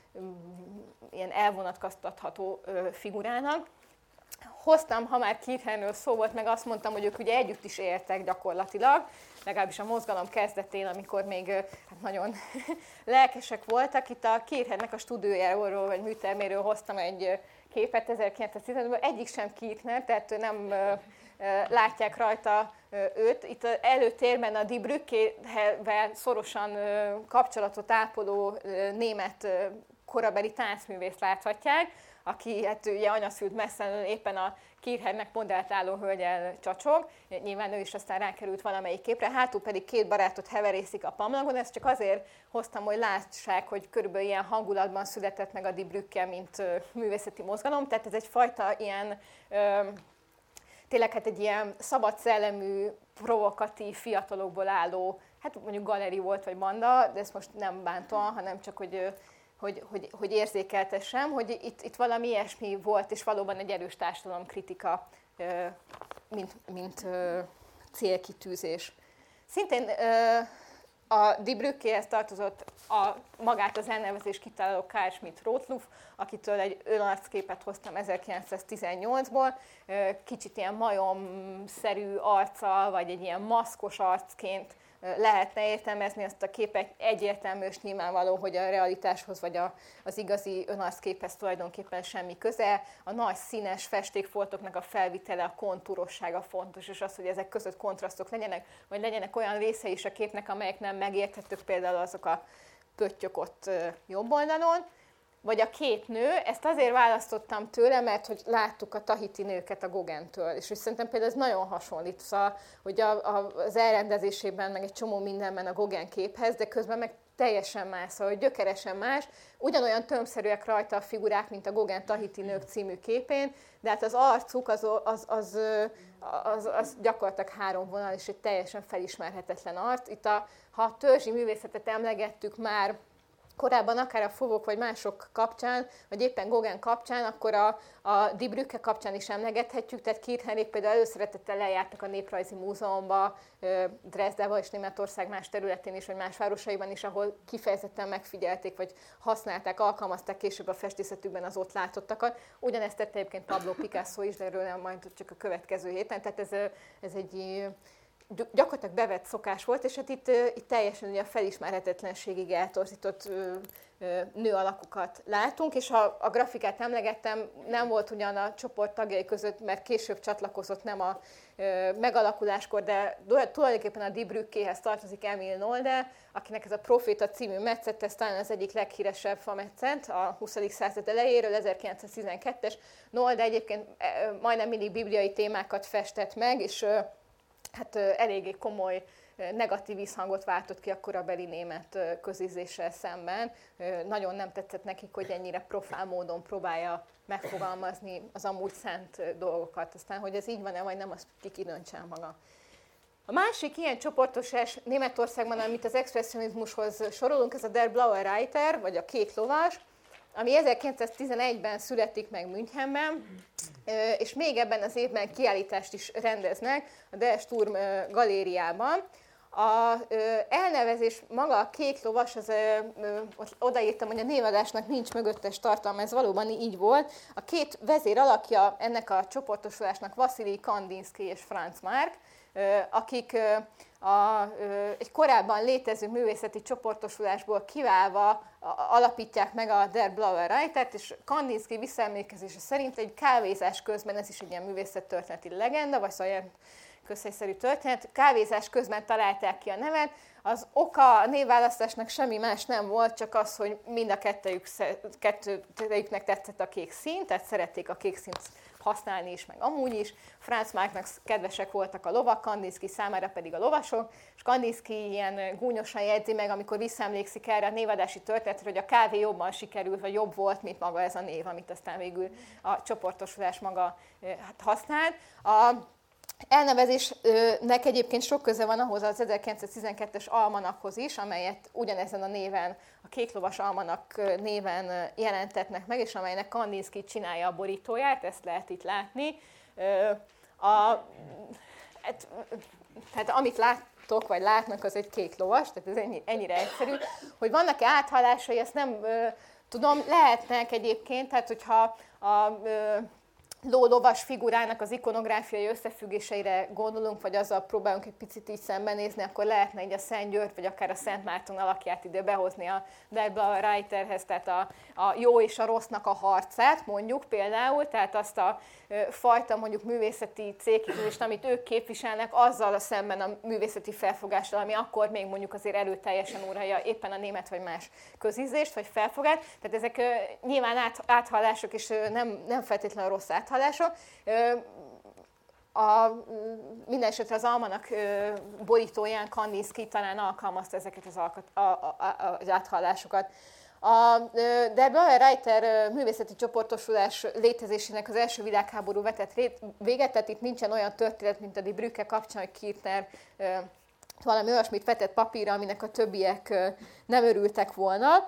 ilyen elvonatkoztatható figurának. Hoztam, ha már Kircherről szó volt, meg azt mondtam, hogy ők ugye együtt is éltek gyakorlatilag, legalábbis a mozgalom kezdetén, amikor még hát nagyon lelkesek voltak. Itt a Kirchernek a stúdiójáról, vagy műterméről hoztam egy képet 1915-ből, egyik sem Kirchner, tehát nem látják rajta őt. Itt előtérben a Die Brücke-vel szorosan kapcsolatot ápoló német korabeli táncművészt láthatják, aki hát ugye anyaszült messzen éppen a Kirchernek modellt álló hölgyel csacsog, nyilván ő is aztán rákerült valamelyik képre, hátul pedig két barátot heverészik a pamlagon, ezt csak azért hoztam, hogy lássák, hogy körülbelül ilyen hangulatban született meg a Die Brücke, mint művészeti mozgalom, tehát ez egyfajta ilyen, tényleg hát egy ilyen szabad szellemű, provokatív, fiatalokból álló, hát mondjuk galeri volt, vagy banda, de ezt most nem bántóan, hanem csak, hogy érzékeltessem, hogy itt valami ilyesmi volt, és valóban egy erős társadalomkritika, mint célkitűzés. Szintén a Die Brückéhez tartozott magát az elnevezés kitaláló Karl Schmidt-Rottluff, akitől egy ölarcképet hoztam 1918-ból, kicsit ilyen majomszerű arccal, vagy egy ilyen maszkos arcként lehetne értelmezni ezt a képet, egyértelmű és nyilvánvaló, hogy a realitáshoz vagy az igazi önarcképhez tulajdonképpen semmi köze. A nagy színes festékfoltoknak a felvitele, a kontúrossága fontos, és az, hogy ezek között kontrasztok legyenek, vagy legyenek olyan részei is a képnek, amelyek nem megérthetők, például azok a pöttyök ott jobb oldalon. Vagy a két nő, ezt azért választottam tőle, mert hogy láttuk a tahiti nőket a Gauguintől, és szerintem például ez nagyon hasonlít, szóval, hogy az elrendezésében, meg egy csomó mindenben a Gauguin képhez, de közben meg teljesen más, szóval gyökeresen más, ugyanolyan tömbszerűek rajta a figurák, mint a Gauguin Tahiti nők című képén, de hát az arcuk az gyakorlatilag három vonal, és egy teljesen felismerhetetlen arc. Itt ha a törzsi művészetet emlegettük már, korábban akár a Fauve vagy mások kapcsán, vagy éppen Gauguin kapcsán, akkor a Die Brücke kapcsán is emlegethetjük, tehát Kirchenék például előszeretettel lejártak a Néprajzi Múzeumban, Dresdában és Németország más területén is, vagy más városaiban is, ahol kifejezetten megfigyelték, vagy használták, alkalmazták később a festészetükben az ott látottakat. Ugyanezt tette egyébként Pablo Picasso is, de erről nem majd csak a következő héten, tehát ez egy gyakorlatilag bevett szokás volt, és hát itt teljesen ugye a felismerhetetlenségig eltorzított nő alakukat látunk, és ha a grafikát emlegettem, nem volt ugyan a csoport tagjai között, mert később csatlakozott, nem a megalakuláskor, de tulajdonképpen a Die Brückéhez tartozik Emil Nolde, akinek ez a Proféta című metszet, ez talán az egyik leghíresebb fametszet a 20. század elejéről, 1912-es. Nolde egyébként majdnem mindig bibliai témákat festett meg, és hát eléggé komoly negatív visszhangot váltott ki a korabeli német közízéssel szemben. Nagyon nem tetszett nekik, hogy ennyire profán módon próbálja megfogalmazni az amúgy szent dolgokat. Aztán, hogy ez így van-e, vagy nem, azt kidöntsen maga. A másik ilyen csoportosás Németországban, amit az expresszionizmushoz sorolunk, ez a Der Blaue Reiter, vagy a kék lovas. ami 1911-ben születik meg Münchenben, és még ebben az évben kiállítást is rendeznek a Der Sturm galériában. A elnevezés maga a kék lovas, odaírtam, hogy a névadásnak nincs mögöttes tartalma, ez valóban így volt. A két vezér alakja ennek a csoportosulásnak Vasilij Kandinsky és Franz Marc, akik egy korábban létező művészeti csoportosulásból kiválva alapítják meg a Der Blaue Reitert, és Kandinsky visszaemlékezése szerint egy kávézás közben, ez is egy ilyen művészettörténeti legenda, vagy szóval ilyen közhelyszerű történet, kávézás közben találták ki a nevet. Az oka a névválasztásnak semmi más nem volt, csak az, hogy mind a kettőjüknek tetszett a kék szín, tehát szerették a kék színt használni is, meg amúgy is. Franz Marcnak kedvesek voltak a lovak, Kandinsky számára pedig a lovasok, és Kandinsky ilyen gúnyosan jegyzi meg, amikor visszaemlékszik erre a névadási történetre, hogy a kávé jobban sikerült, vagy jobb volt, mint maga ez a név, amit aztán végül a csoportosulás maga használt. A elnevezésnek egyébként sok köze van ahhoz az 1912-es almanakhoz is, amelyet ugyanezen a néven, a Kéklovas almanak néven jelentetnek meg, és amelynek Kandinsky csinálja a borítóját, ezt lehet itt látni. Tehát amit láttok, vagy látnak, az egy kék lovas, tehát ez ennyire egyszerű. Hogy vannak-e áthallásai, ezt nem tudom, lehetnek egyébként, tehát hogyha a ló-lovas figurának az ikonográfiai összefüggéseire gondolunk, vagy azzal próbálunk egy picit így szembenézni, akkor lehetne így a Szent György, vagy akár a Szent Márton alakját ide behozni a Der Blaue Reiterhez, tehát a jó és a rossznak a harcát, mondjuk például, tehát azt a fajta mondjuk művészeti célkitűzést, amit ők képviselnek, azzal a szemben a művészeti felfogással, ami akkor még mondjuk azért erőteljesen uralja éppen a német vagy más közízést, vagy felfogást. Tehát ezek nyilván áthallások, és nem feltétlenül rossz áthallások. Minden esetre az almanak borítóján Kandinsky talán alkalmazta ezeket az áthallásokat. A Der Blaue Reiter művészeti csoportosulás létezésének az első világháború vetett véget, tehát itt nincsen olyan történet, mint a Die Brücke kapcsán, hogy Kirchner valami olyasmit vetett papírra, aminek a többiek nem örültek volna.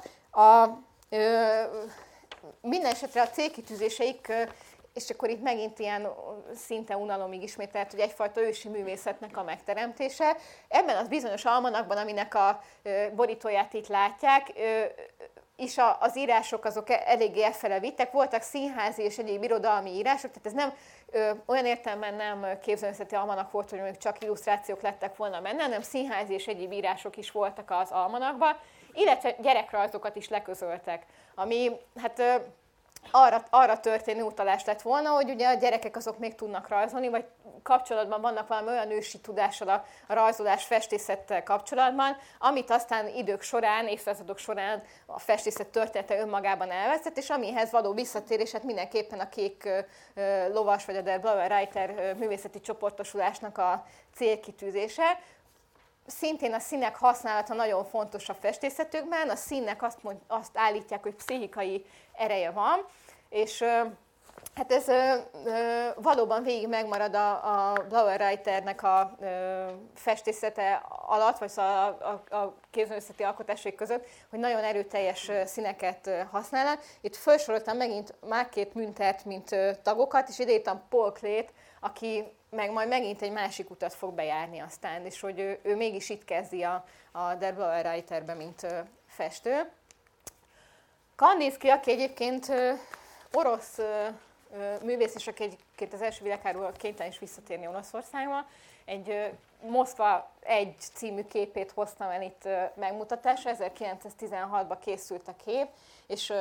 Minden esetre a célkitűzéseik, és akkor itt megint ilyen szinte unalomig ismételt, hogy egyfajta ősi művészetnek a megteremtése. Ebben az bizonyos almanakban, aminek a borítóját itt látják, és az írások azok eléggé effele vittek, voltak színházi és egyéb irodalmi írások, tehát ez nem olyan értelemben nem képzőművészeti almanak volt, hogy mondjuk csak illusztrációk lettek volna benne, hanem színházi és egyéb írások is voltak az almanakban, illetve gyerekrajzokat is leközöltek, ami hát arra történő utalás lett volna, hogy ugye a gyerekek azok még tudnak rajzolni, vagy kapcsolatban vannak valami olyan ősi tudással a rajzolás, festészettel kapcsolatban, amit aztán idők során, évszázadok során a festészet története önmagában elveszett, és amihez való visszatérését mindenképpen a Kék Lovas vagy a Der Blaue Reiter művészeti csoportosulásnak a célkitűzése. Szintén a színek használata nagyon fontos a festészetükben, a színnek azt állítják, hogy pszichikai ereje van, és hát ez valóban végig megmarad a Blaue Reiternek a festészete alatt, vagy a képzőművészeti alkotásai között, hogy nagyon erőteljes színeket használnak. Itt felsoroltam megint Marquet Müntert, mint tagokat, és idéztem Paul Klee-t, aki meg majd megint egy másik utat fog bejárni aztán, és hogy ő mégis itt kezdi a Der Blaue Reiterbe, mint festő. Kandinsky, aki egyébként orosz művész, és aki egyébként az első világháborúban kénytelen is visszatérni Oroszországba, egy Moszkva 1 című képét hoztam el itt megmutatásra, 1916-ban készült a kép, és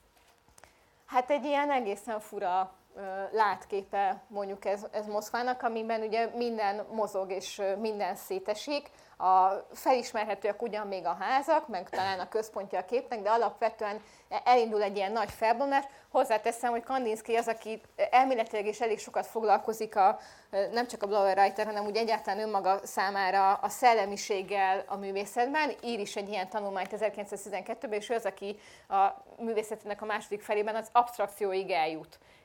hát egy ilyen egészen fura látképe mondjuk ez Moszkvának, amiben ugye minden mozog és minden szétesik. Felismerhetőek ugyan még a házak, meg talán a központja a képnek, de alapvetően elindul egy ilyen nagy felbomlás. Hozzáteszem, hogy Kandinsky az, aki elméletileg is elég sokat foglalkozik nem csak a Blaue Reiter, hanem úgy egyáltalán önmaga számára a szellemiséggel a művészetben. Ír is egy ilyen tanulmányt 1912-ben, és ő az, aki a művészetének a második felében az absztrakcióig eljut. És nem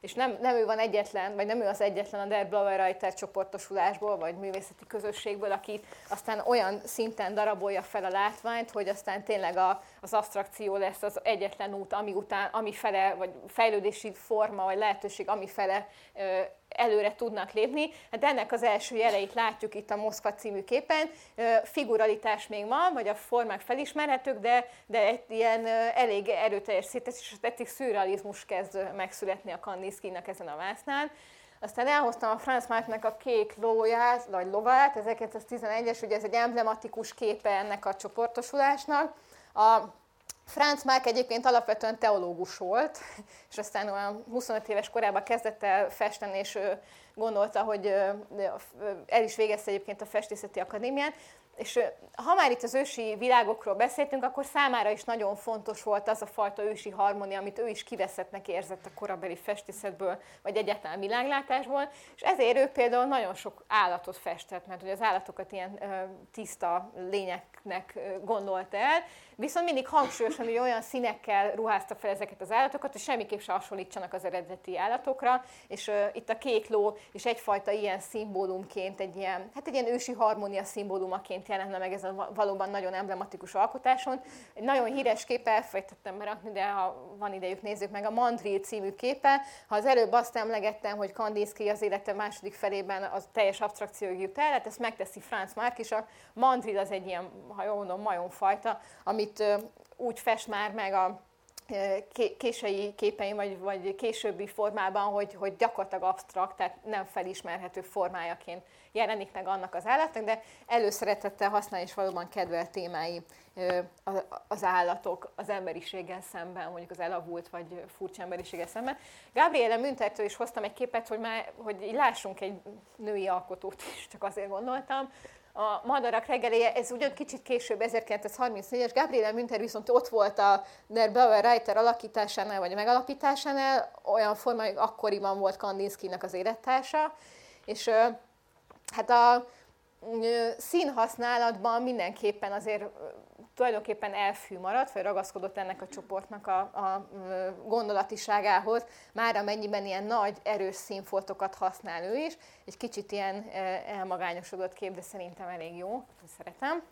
nem ő van egyetlen, vagy nem ő az egyetlen a Der Blaue Reiter csoportosulásból, vagy művészeti közösségből, aki aztán olyan szinten darabolja fel a látványt, hogy aztán tényleg az abstrakció lesz az egyetlen út, amifele, vagy fejlődési forma, vagy lehetőség, amifele előre tudnak lépni. Hát ennek az első jeleit látjuk itt a Moszkva című képen. Figuralitás még van, vagy a formák felismerhetők, de egy ilyen elég erőteljes szintetikus szürrealizmus kezd megszületni a Kandinskynak ezen a vásznál. Aztán elhoztam a Franz Marcnek a Kék lóját, vagy lovát, 1911-es, ugye ez egy emblematikus képe ennek a csoportosulásnak. A Franz Marc egyébként alapvetően teológus volt, és aztán olyan 25 éves korában kezdett el festeni, és gondolta, hogy el is végezte egyébként a Festészeti Akadémián. És ha már itt az ősi világokról beszéltünk, akkor számára is nagyon fontos volt az a fajta ősi harmónia, amit ő is kiveszettnek érzett a korabeli festészetből, vagy egyáltalán világlátásból, és ezért ő például nagyon sok állatot festett, mert ugye az állatokat ilyen tiszta lényeknek gondolta el, viszont mindig hangsúlyosan, hogy olyan színekkel ruházta fel ezeket az állatokat, hogy semmiképp se hasonlítsanak az eredeti állatokra, és itt a kék ló is egyfajta ilyen szimbólumként, egy ilyen ősi harmónia szimbólumaként jelenne meg ez a valóban nagyon emblematikus alkotáson. Egy nagyon híres képe, elfelejtettem berakni, de ha van idejük, nézzük meg, a Mandrill című képe. Ha az előbb azt emlegettem, hogy Kandinsky az élete második felében az teljes abstrakcióig jut el, hát ezt megteszi Franz Marc is. A Mandrill az egy ilyen, ha jól mondom, majomfajta, amit úgy fest már meg a késői képeim, vagy későbbi formában, hogy gyakorlatilag absztrakt, tehát nem felismerhető formájaként jelenik meg annak az állatnak, de előszeretettel használja és valóban kedvelt témái az állatok az emberiséggel szemben, mondjuk az elavult vagy furcsa emberiséggel szemben. Gabriele Müntertől is hoztam egy képet, hogy így lássunk egy női alkotót is, csak azért gondoltam. A Madarak reggelije, ez ugyan kicsit később, 1934-es, Gabriele Münter viszont ott volt a Der Blaue Reiter alakításánál, vagy megalapításánál, olyan formában, hogy akkoriban volt Kandinskynak az élettársa, és hát a színhasználatban mindenképpen azért tulajdonképpen elfű maradt, vagy ragaszkodott ennek a csoportnak a gondolatiságához, már amennyiben ilyen nagy, erős színfoltokat használ ő is. Egy kicsit ilyen elmagányosodott kép, de szerintem elég jó, szeretem.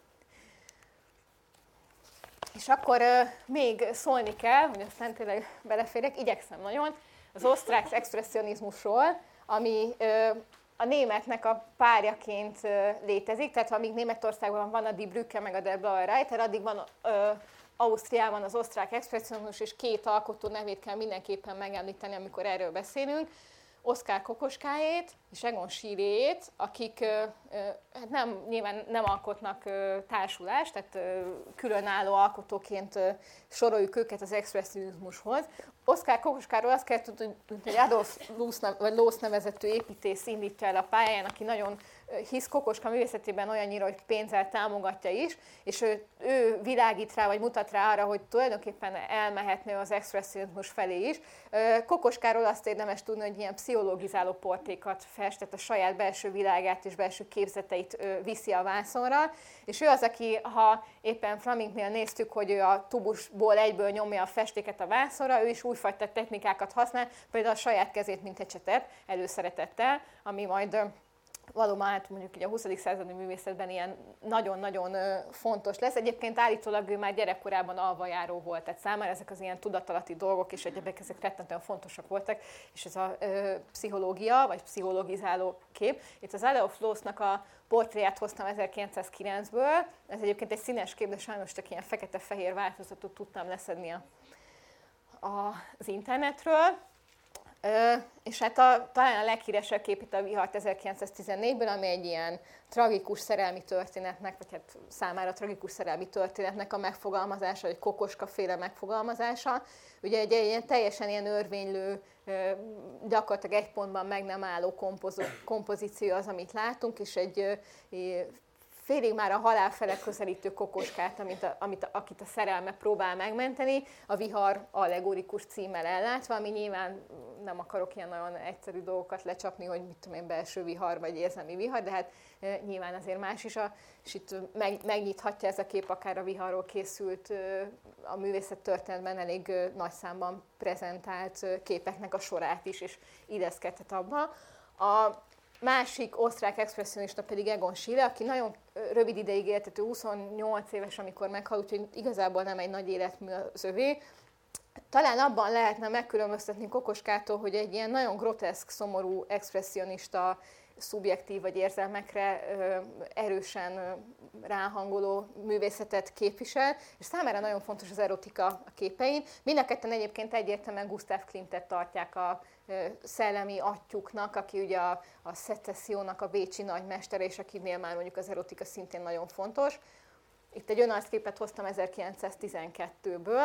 És akkor még szólni kell, hogy aztán tényleg beleférek, igyekszem nagyon, az osztrák expresszionizmusról, ami a németnek a párjaként létezik, tehát amíg Németországban van a Die Brücke meg a Der Blaue Reiter, addig van Ausztriában az osztrák expresszionizmus, és két alkotó nevét kell mindenképpen megemlíteni, amikor erről beszélünk. Oskar Kokoskáét és Egon Schieréjét, akik nyilván nem alkotnak társulást, tehát különálló alkotóként soroljuk őket az expresszionizmushoz. Oskar Kokoskáról azt kell tudni, hogy Adolf Loos nevezetű építész indítja el a pályáján, aki nagyon hisz Kokoska művészetében olyannyira, hogy pénzzel támogatja is, és ő világít rá, vagy mutat rá arra, hogy tulajdonképpen elmehetne az expresszionizmus felé is. Kokoskáról azt érdemes tudni, hogy ilyen pszichologizáló portrékat fest, tehát a saját belső világát és belső képzeteit viszi a vászonra, és ő az, aki, ha éppen Flamingnél néztük, hogy ő a tubusból egyből nyomja a festéket a vászonra, ő is újfajta technikákat használ, például a saját kezét, mint ecsetet, előszeretettel, ami majd valóban hát mondjuk így a 20. századi művészetben ilyen nagyon-nagyon fontos lesz. Egyébként állítólag ő már gyerekkorában alvajáró volt, tehát számára ezek az ilyen tudatalatti dolgok és egyébként ezek rettentően fontosak voltak, és ez a pszichológia, vagy pszichologizáló kép. Itt az Adolf Loosnak a portréját hoztam 1909-ből, ez egyébként egy színes kép, de sajnos csak ilyen fekete-fehér változatot tudtam leszedni az internetről. És hát talán a leghíresebb kép itt a Vihart 1914-ből, ami egy ilyen tragikus szerelmi történetnek, vagy hát számára tragikus szerelmi történetnek a megfogalmazása, vagy Kokoska-féle megfogalmazása. Ugye egy ilyen teljesen ilyen örvénylő, gyakorlatilag egy pontban meg nem álló kompozíció az, amit látunk, és egy félig már a halál fele közelítő kokoskát, akit a szerelme próbál megmenteni, a Vihar allegorikus címmel ellátva, ami nyilván nem akarok ilyen nagyon egyszerű dolgokat lecsapni, hogy mit tudom én, belső vihar vagy érzelmi vihar, de hát nyilván azért más is, és itt megnyithatja ez a kép akár a Viharról készült, a művészettörténetben elég nagy számban prezentált képeknek a sorát is, és illeszkedhet abba. A másik osztrák expresszionista pedig Egon Schiele, aki nagyon rövid ideig élt, 28 éves, amikor meghalt, úgyhogy igazából nem egy nagy életmű az övé. Talán abban lehetne megkülönböztetni Kokoskától, hogy egy ilyen nagyon groteszk, szomorú, expresszionista, szubjektív vagy érzelmekre erősen ráhangoló művészetet képvisel, és számára nagyon fontos az erotika a képein. Mind a ketten egyébként egyértelműen Gustav Klimtet tartják a szellemi atyuknak, aki ugye a szecessziónak a bécsi nagymestere, és akinél már mondjuk az erotika szintén nagyon fontos. Itt egy önállóképet hoztam 1912-ből,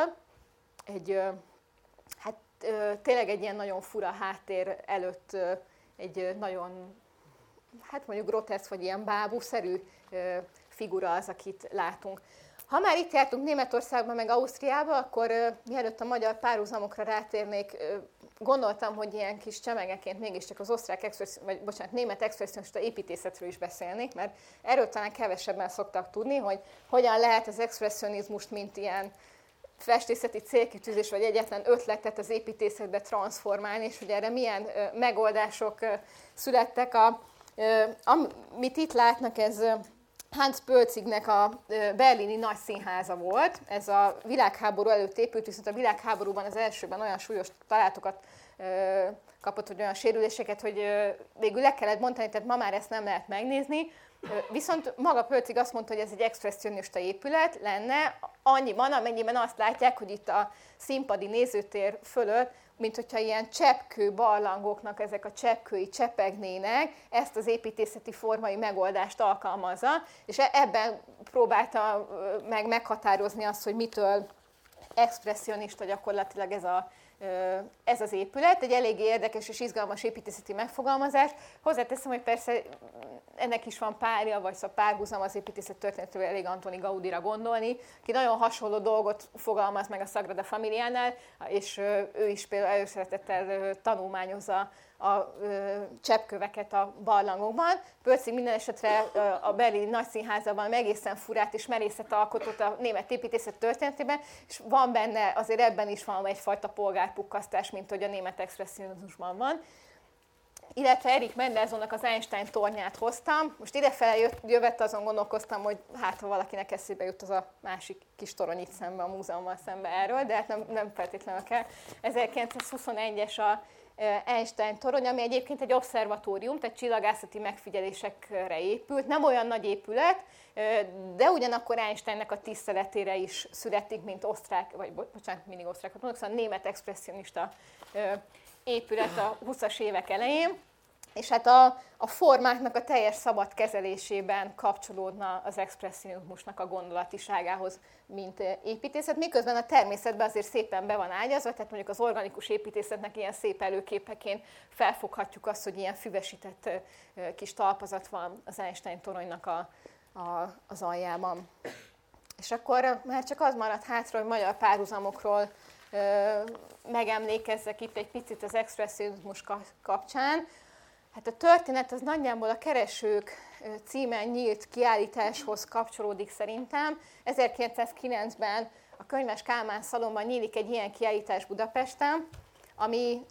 tényleg egy ilyen nagyon fura háttér előtt egy nagyon, hát mondjuk groteszk vagy ilyen bábúszerű figura az, akit látunk. Ha már itt jártunk Németországban, meg Ausztriába, akkor mielőtt a magyar párhuzamokra rátérnék, gondoltam, hogy ilyen kis csemegeként mégiscsak az német expresszionista építészetről is beszélnék, mert erről talán kevesebben szoktak tudni, hogy hogyan lehet az expresszionizmust, mint ilyen festészeti célkitűzés vagy egyetlen ötletet az építészetbe transformálni, és hogy erre milyen megoldások születtek. Amit itt látnak, ez Hans Pölzignek a berlini nagy színháza volt. Ez a világháború előtt épült, viszont a világháborúban az elsőben olyan súlyos találatot kapott, hogy olyan sérüléseket, hogy végül le kellett bontani, tehát ma már ezt nem lehet megnézni. Viszont maga Pölzig azt mondta, hogy ez egy expresszionista épület lenne, annyiban, amennyiben azt látják, hogy itt a színpadi nézőtér fölött, mint hogyha ilyen cseppkő barlangoknak ezek a cseppkői csepegnének, ezt az építészeti formai megoldást alkalmazza, és ebben próbálta meghatározni azt, hogy mitől expresszionista gyakorlatilag ez az épület. Egy eléggé érdekes és izgalmas építészeti megfogalmazás. Hozzáteszem, hogy persze ennek is van párja, vagy párhuzam az építészet történetről elég Antoni Gaudira gondolni, ki nagyon hasonló dolgot fogalmaz meg a Sagrada Familiánál, és ő is például előszeretettel tanulmányozza a cseppköveket a barlangokban. Pölzig minden esetre a berlini nagyszínházában egészen furát és merészet alkotott a német építészet történetében, és van benne, azért ebben is van egyfajta polgárpukkasztás, mint hogy a német expresszionizmusban van. Illetve Erich Mendelssohnnak az Einstein tornyát hoztam. Most idefele jövett, azon gondolkoztam, hogy hát ha valakinek eszébe jut az a másik kis torony itt szembe, a múzeummal szembe erről, de hát nem feltétlenül kell. 1921-es a Einstein torony, ami egyébként egy obszervatórium, tehát csillagászati megfigyelésekre épült. Nem olyan nagy épület, de ugyanakkor Einsteinnek a tiszteletére is születik, mint osztrák, vagy bocsánat, mindig osztrákat mondok, szóval német expresszionista épület a 20-as évek elején, és hát a formáknak a teljes szabad kezelésében kapcsolódna az expresszionizmusnak a gondolatiságához, mint építészet, miközben a természetben azért szépen be van ágyazva, tehát mondjuk az organikus építészetnek ilyen szép előképeként felfoghatjuk azt, hogy ilyen füvesített kis talpazat van az Einstein toronynak az aljában. És akkor már csak az maradt hátra, hogy magyar párhuzamokról megemlékezzek itt egy picit az expresszionizmus kapcsán. Hát a történet az nagyjából a Keresők címen nyílt kiállításhoz kapcsolódik szerintem. 1909-ben a Könyves Kálmán Szalonban nyílik egy ilyen kiállítás Budapesten, ami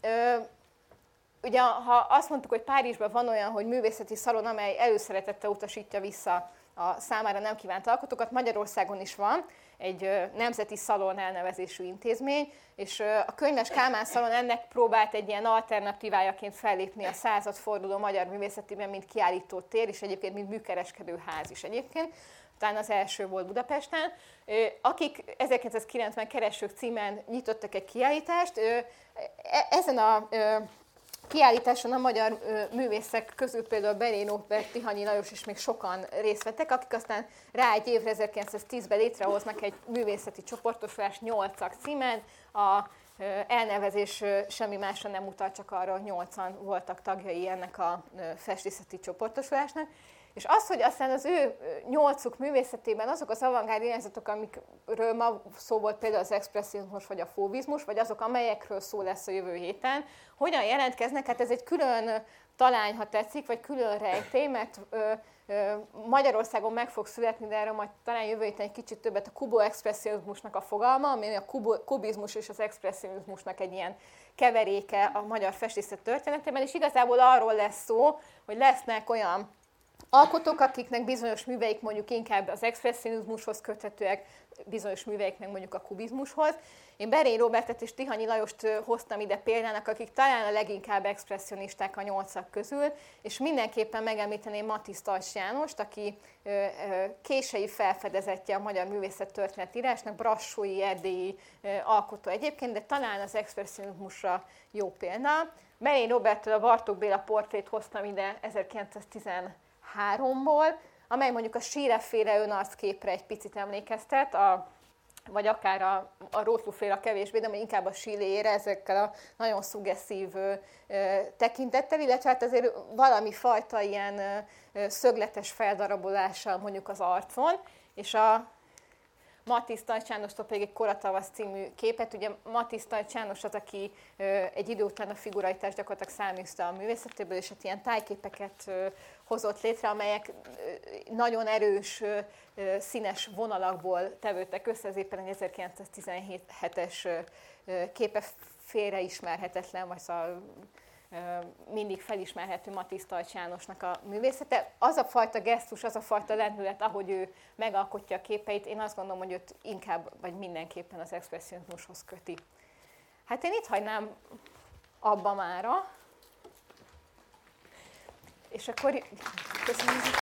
ugye ha azt mondtuk, hogy Párizsban van olyan, hogy művészeti szalon, amely előszeretettel utasítja vissza a számára nem kívánt alkotókat, Magyarországon is van egy nemzeti szalon elnevezésű intézmény, és a Könyves Kálmán Szalon ennek próbált egy ilyen alternatívájaként fellépni a századforduló magyar művészetében, mint kiállító tér, és egyébként mint műkereskedőház is egyébként. Talán az első volt Budapesten. Akik 1990 Keresők címen nyitottak egy kiállítást, ezen a kiállításon a magyar művészek közül például Berén Óbert, Tihanyi Lajos és még sokan részt vettek, akik aztán rá egy évre 1910-ben létrehoznak egy művészeti csoportosulást 8-ak címen. A elnevezés semmi másra nem utal, csak arra, hogy 8-an voltak tagjai ennek a festészeti csoportosulásnak. És az, hogy aztán az ő nyolcuk művészetében azok az avantgárd irányzatok, amikről ma szó volt, például az expresszionizmus vagy a fóvizmus, vagy azok, amelyekről szó lesz a jövő héten, hogyan jelentkeznek, hát ez egy külön talány, ha tetszik, vagy külön rejtély, mert Magyarországon meg fog születni, de erről majd talán jövő héten egy kicsit többet, a kubo-expresszionizmusnak a fogalma, ami a kubizmus és az expresszionizmusnak egy ilyen keveréke a magyar festészet történetében, és igazából arról lesz szó, hogy lesznek olyan alkotók, akiknek bizonyos műveik mondjuk inkább az expresszionizmushoz köthetőek, bizonyos műveiknek mondjuk a kubizmushoz. Én Berény Róbertet és Tihanyi Lajost hoztam ide példának, akik talán a leginkább expresszionisták a nyolcak közül, és mindenképpen megemlíteném Matisz Tajcs Jánost, aki késői felfedezetje a magyar művészettörténetírásnak, brassói, erdélyi alkotó egyébként, de talán az expresszionizmusra jó példa. Berény Róberttől a Bartók Béla portrét hoztam ide 1913-ból, amely mondjuk a Schiele-féle önarcképre egy picit emlékeztet, vagy akár a Rótluféle kevésbé, de inkább a Schiele-ére ezekkel a nagyon szuggesztív tekintettel, illetve hát azért valami fajta ilyen szögletes feldarabolással mondjuk az arcon, és a Matisz Tajcs Jánostól pedig egy Koratavasz című képet. Ugye Matisz Tajcs János az, aki egy idő után a figuraitást gyakorlatilag száműzte a művészetéből, és hát ilyen tájképeket hozott létre, amelyek nagyon erős színes vonalakból tevődtek össze, ez éppen egy 1917-es képe félreismerhetetlen, vagy szóval mindig felismerhető Matisz Tajcs Jánosnak a művészete. Az a fajta gesztus, az a fajta lendület, ahogy ő megalkotja a képeit, én azt gondolom, hogy őt inkább, vagy mindenképpen az expresszionizmushoz köti. Hát én itt hagynám abba mára, és akkor köszönjük.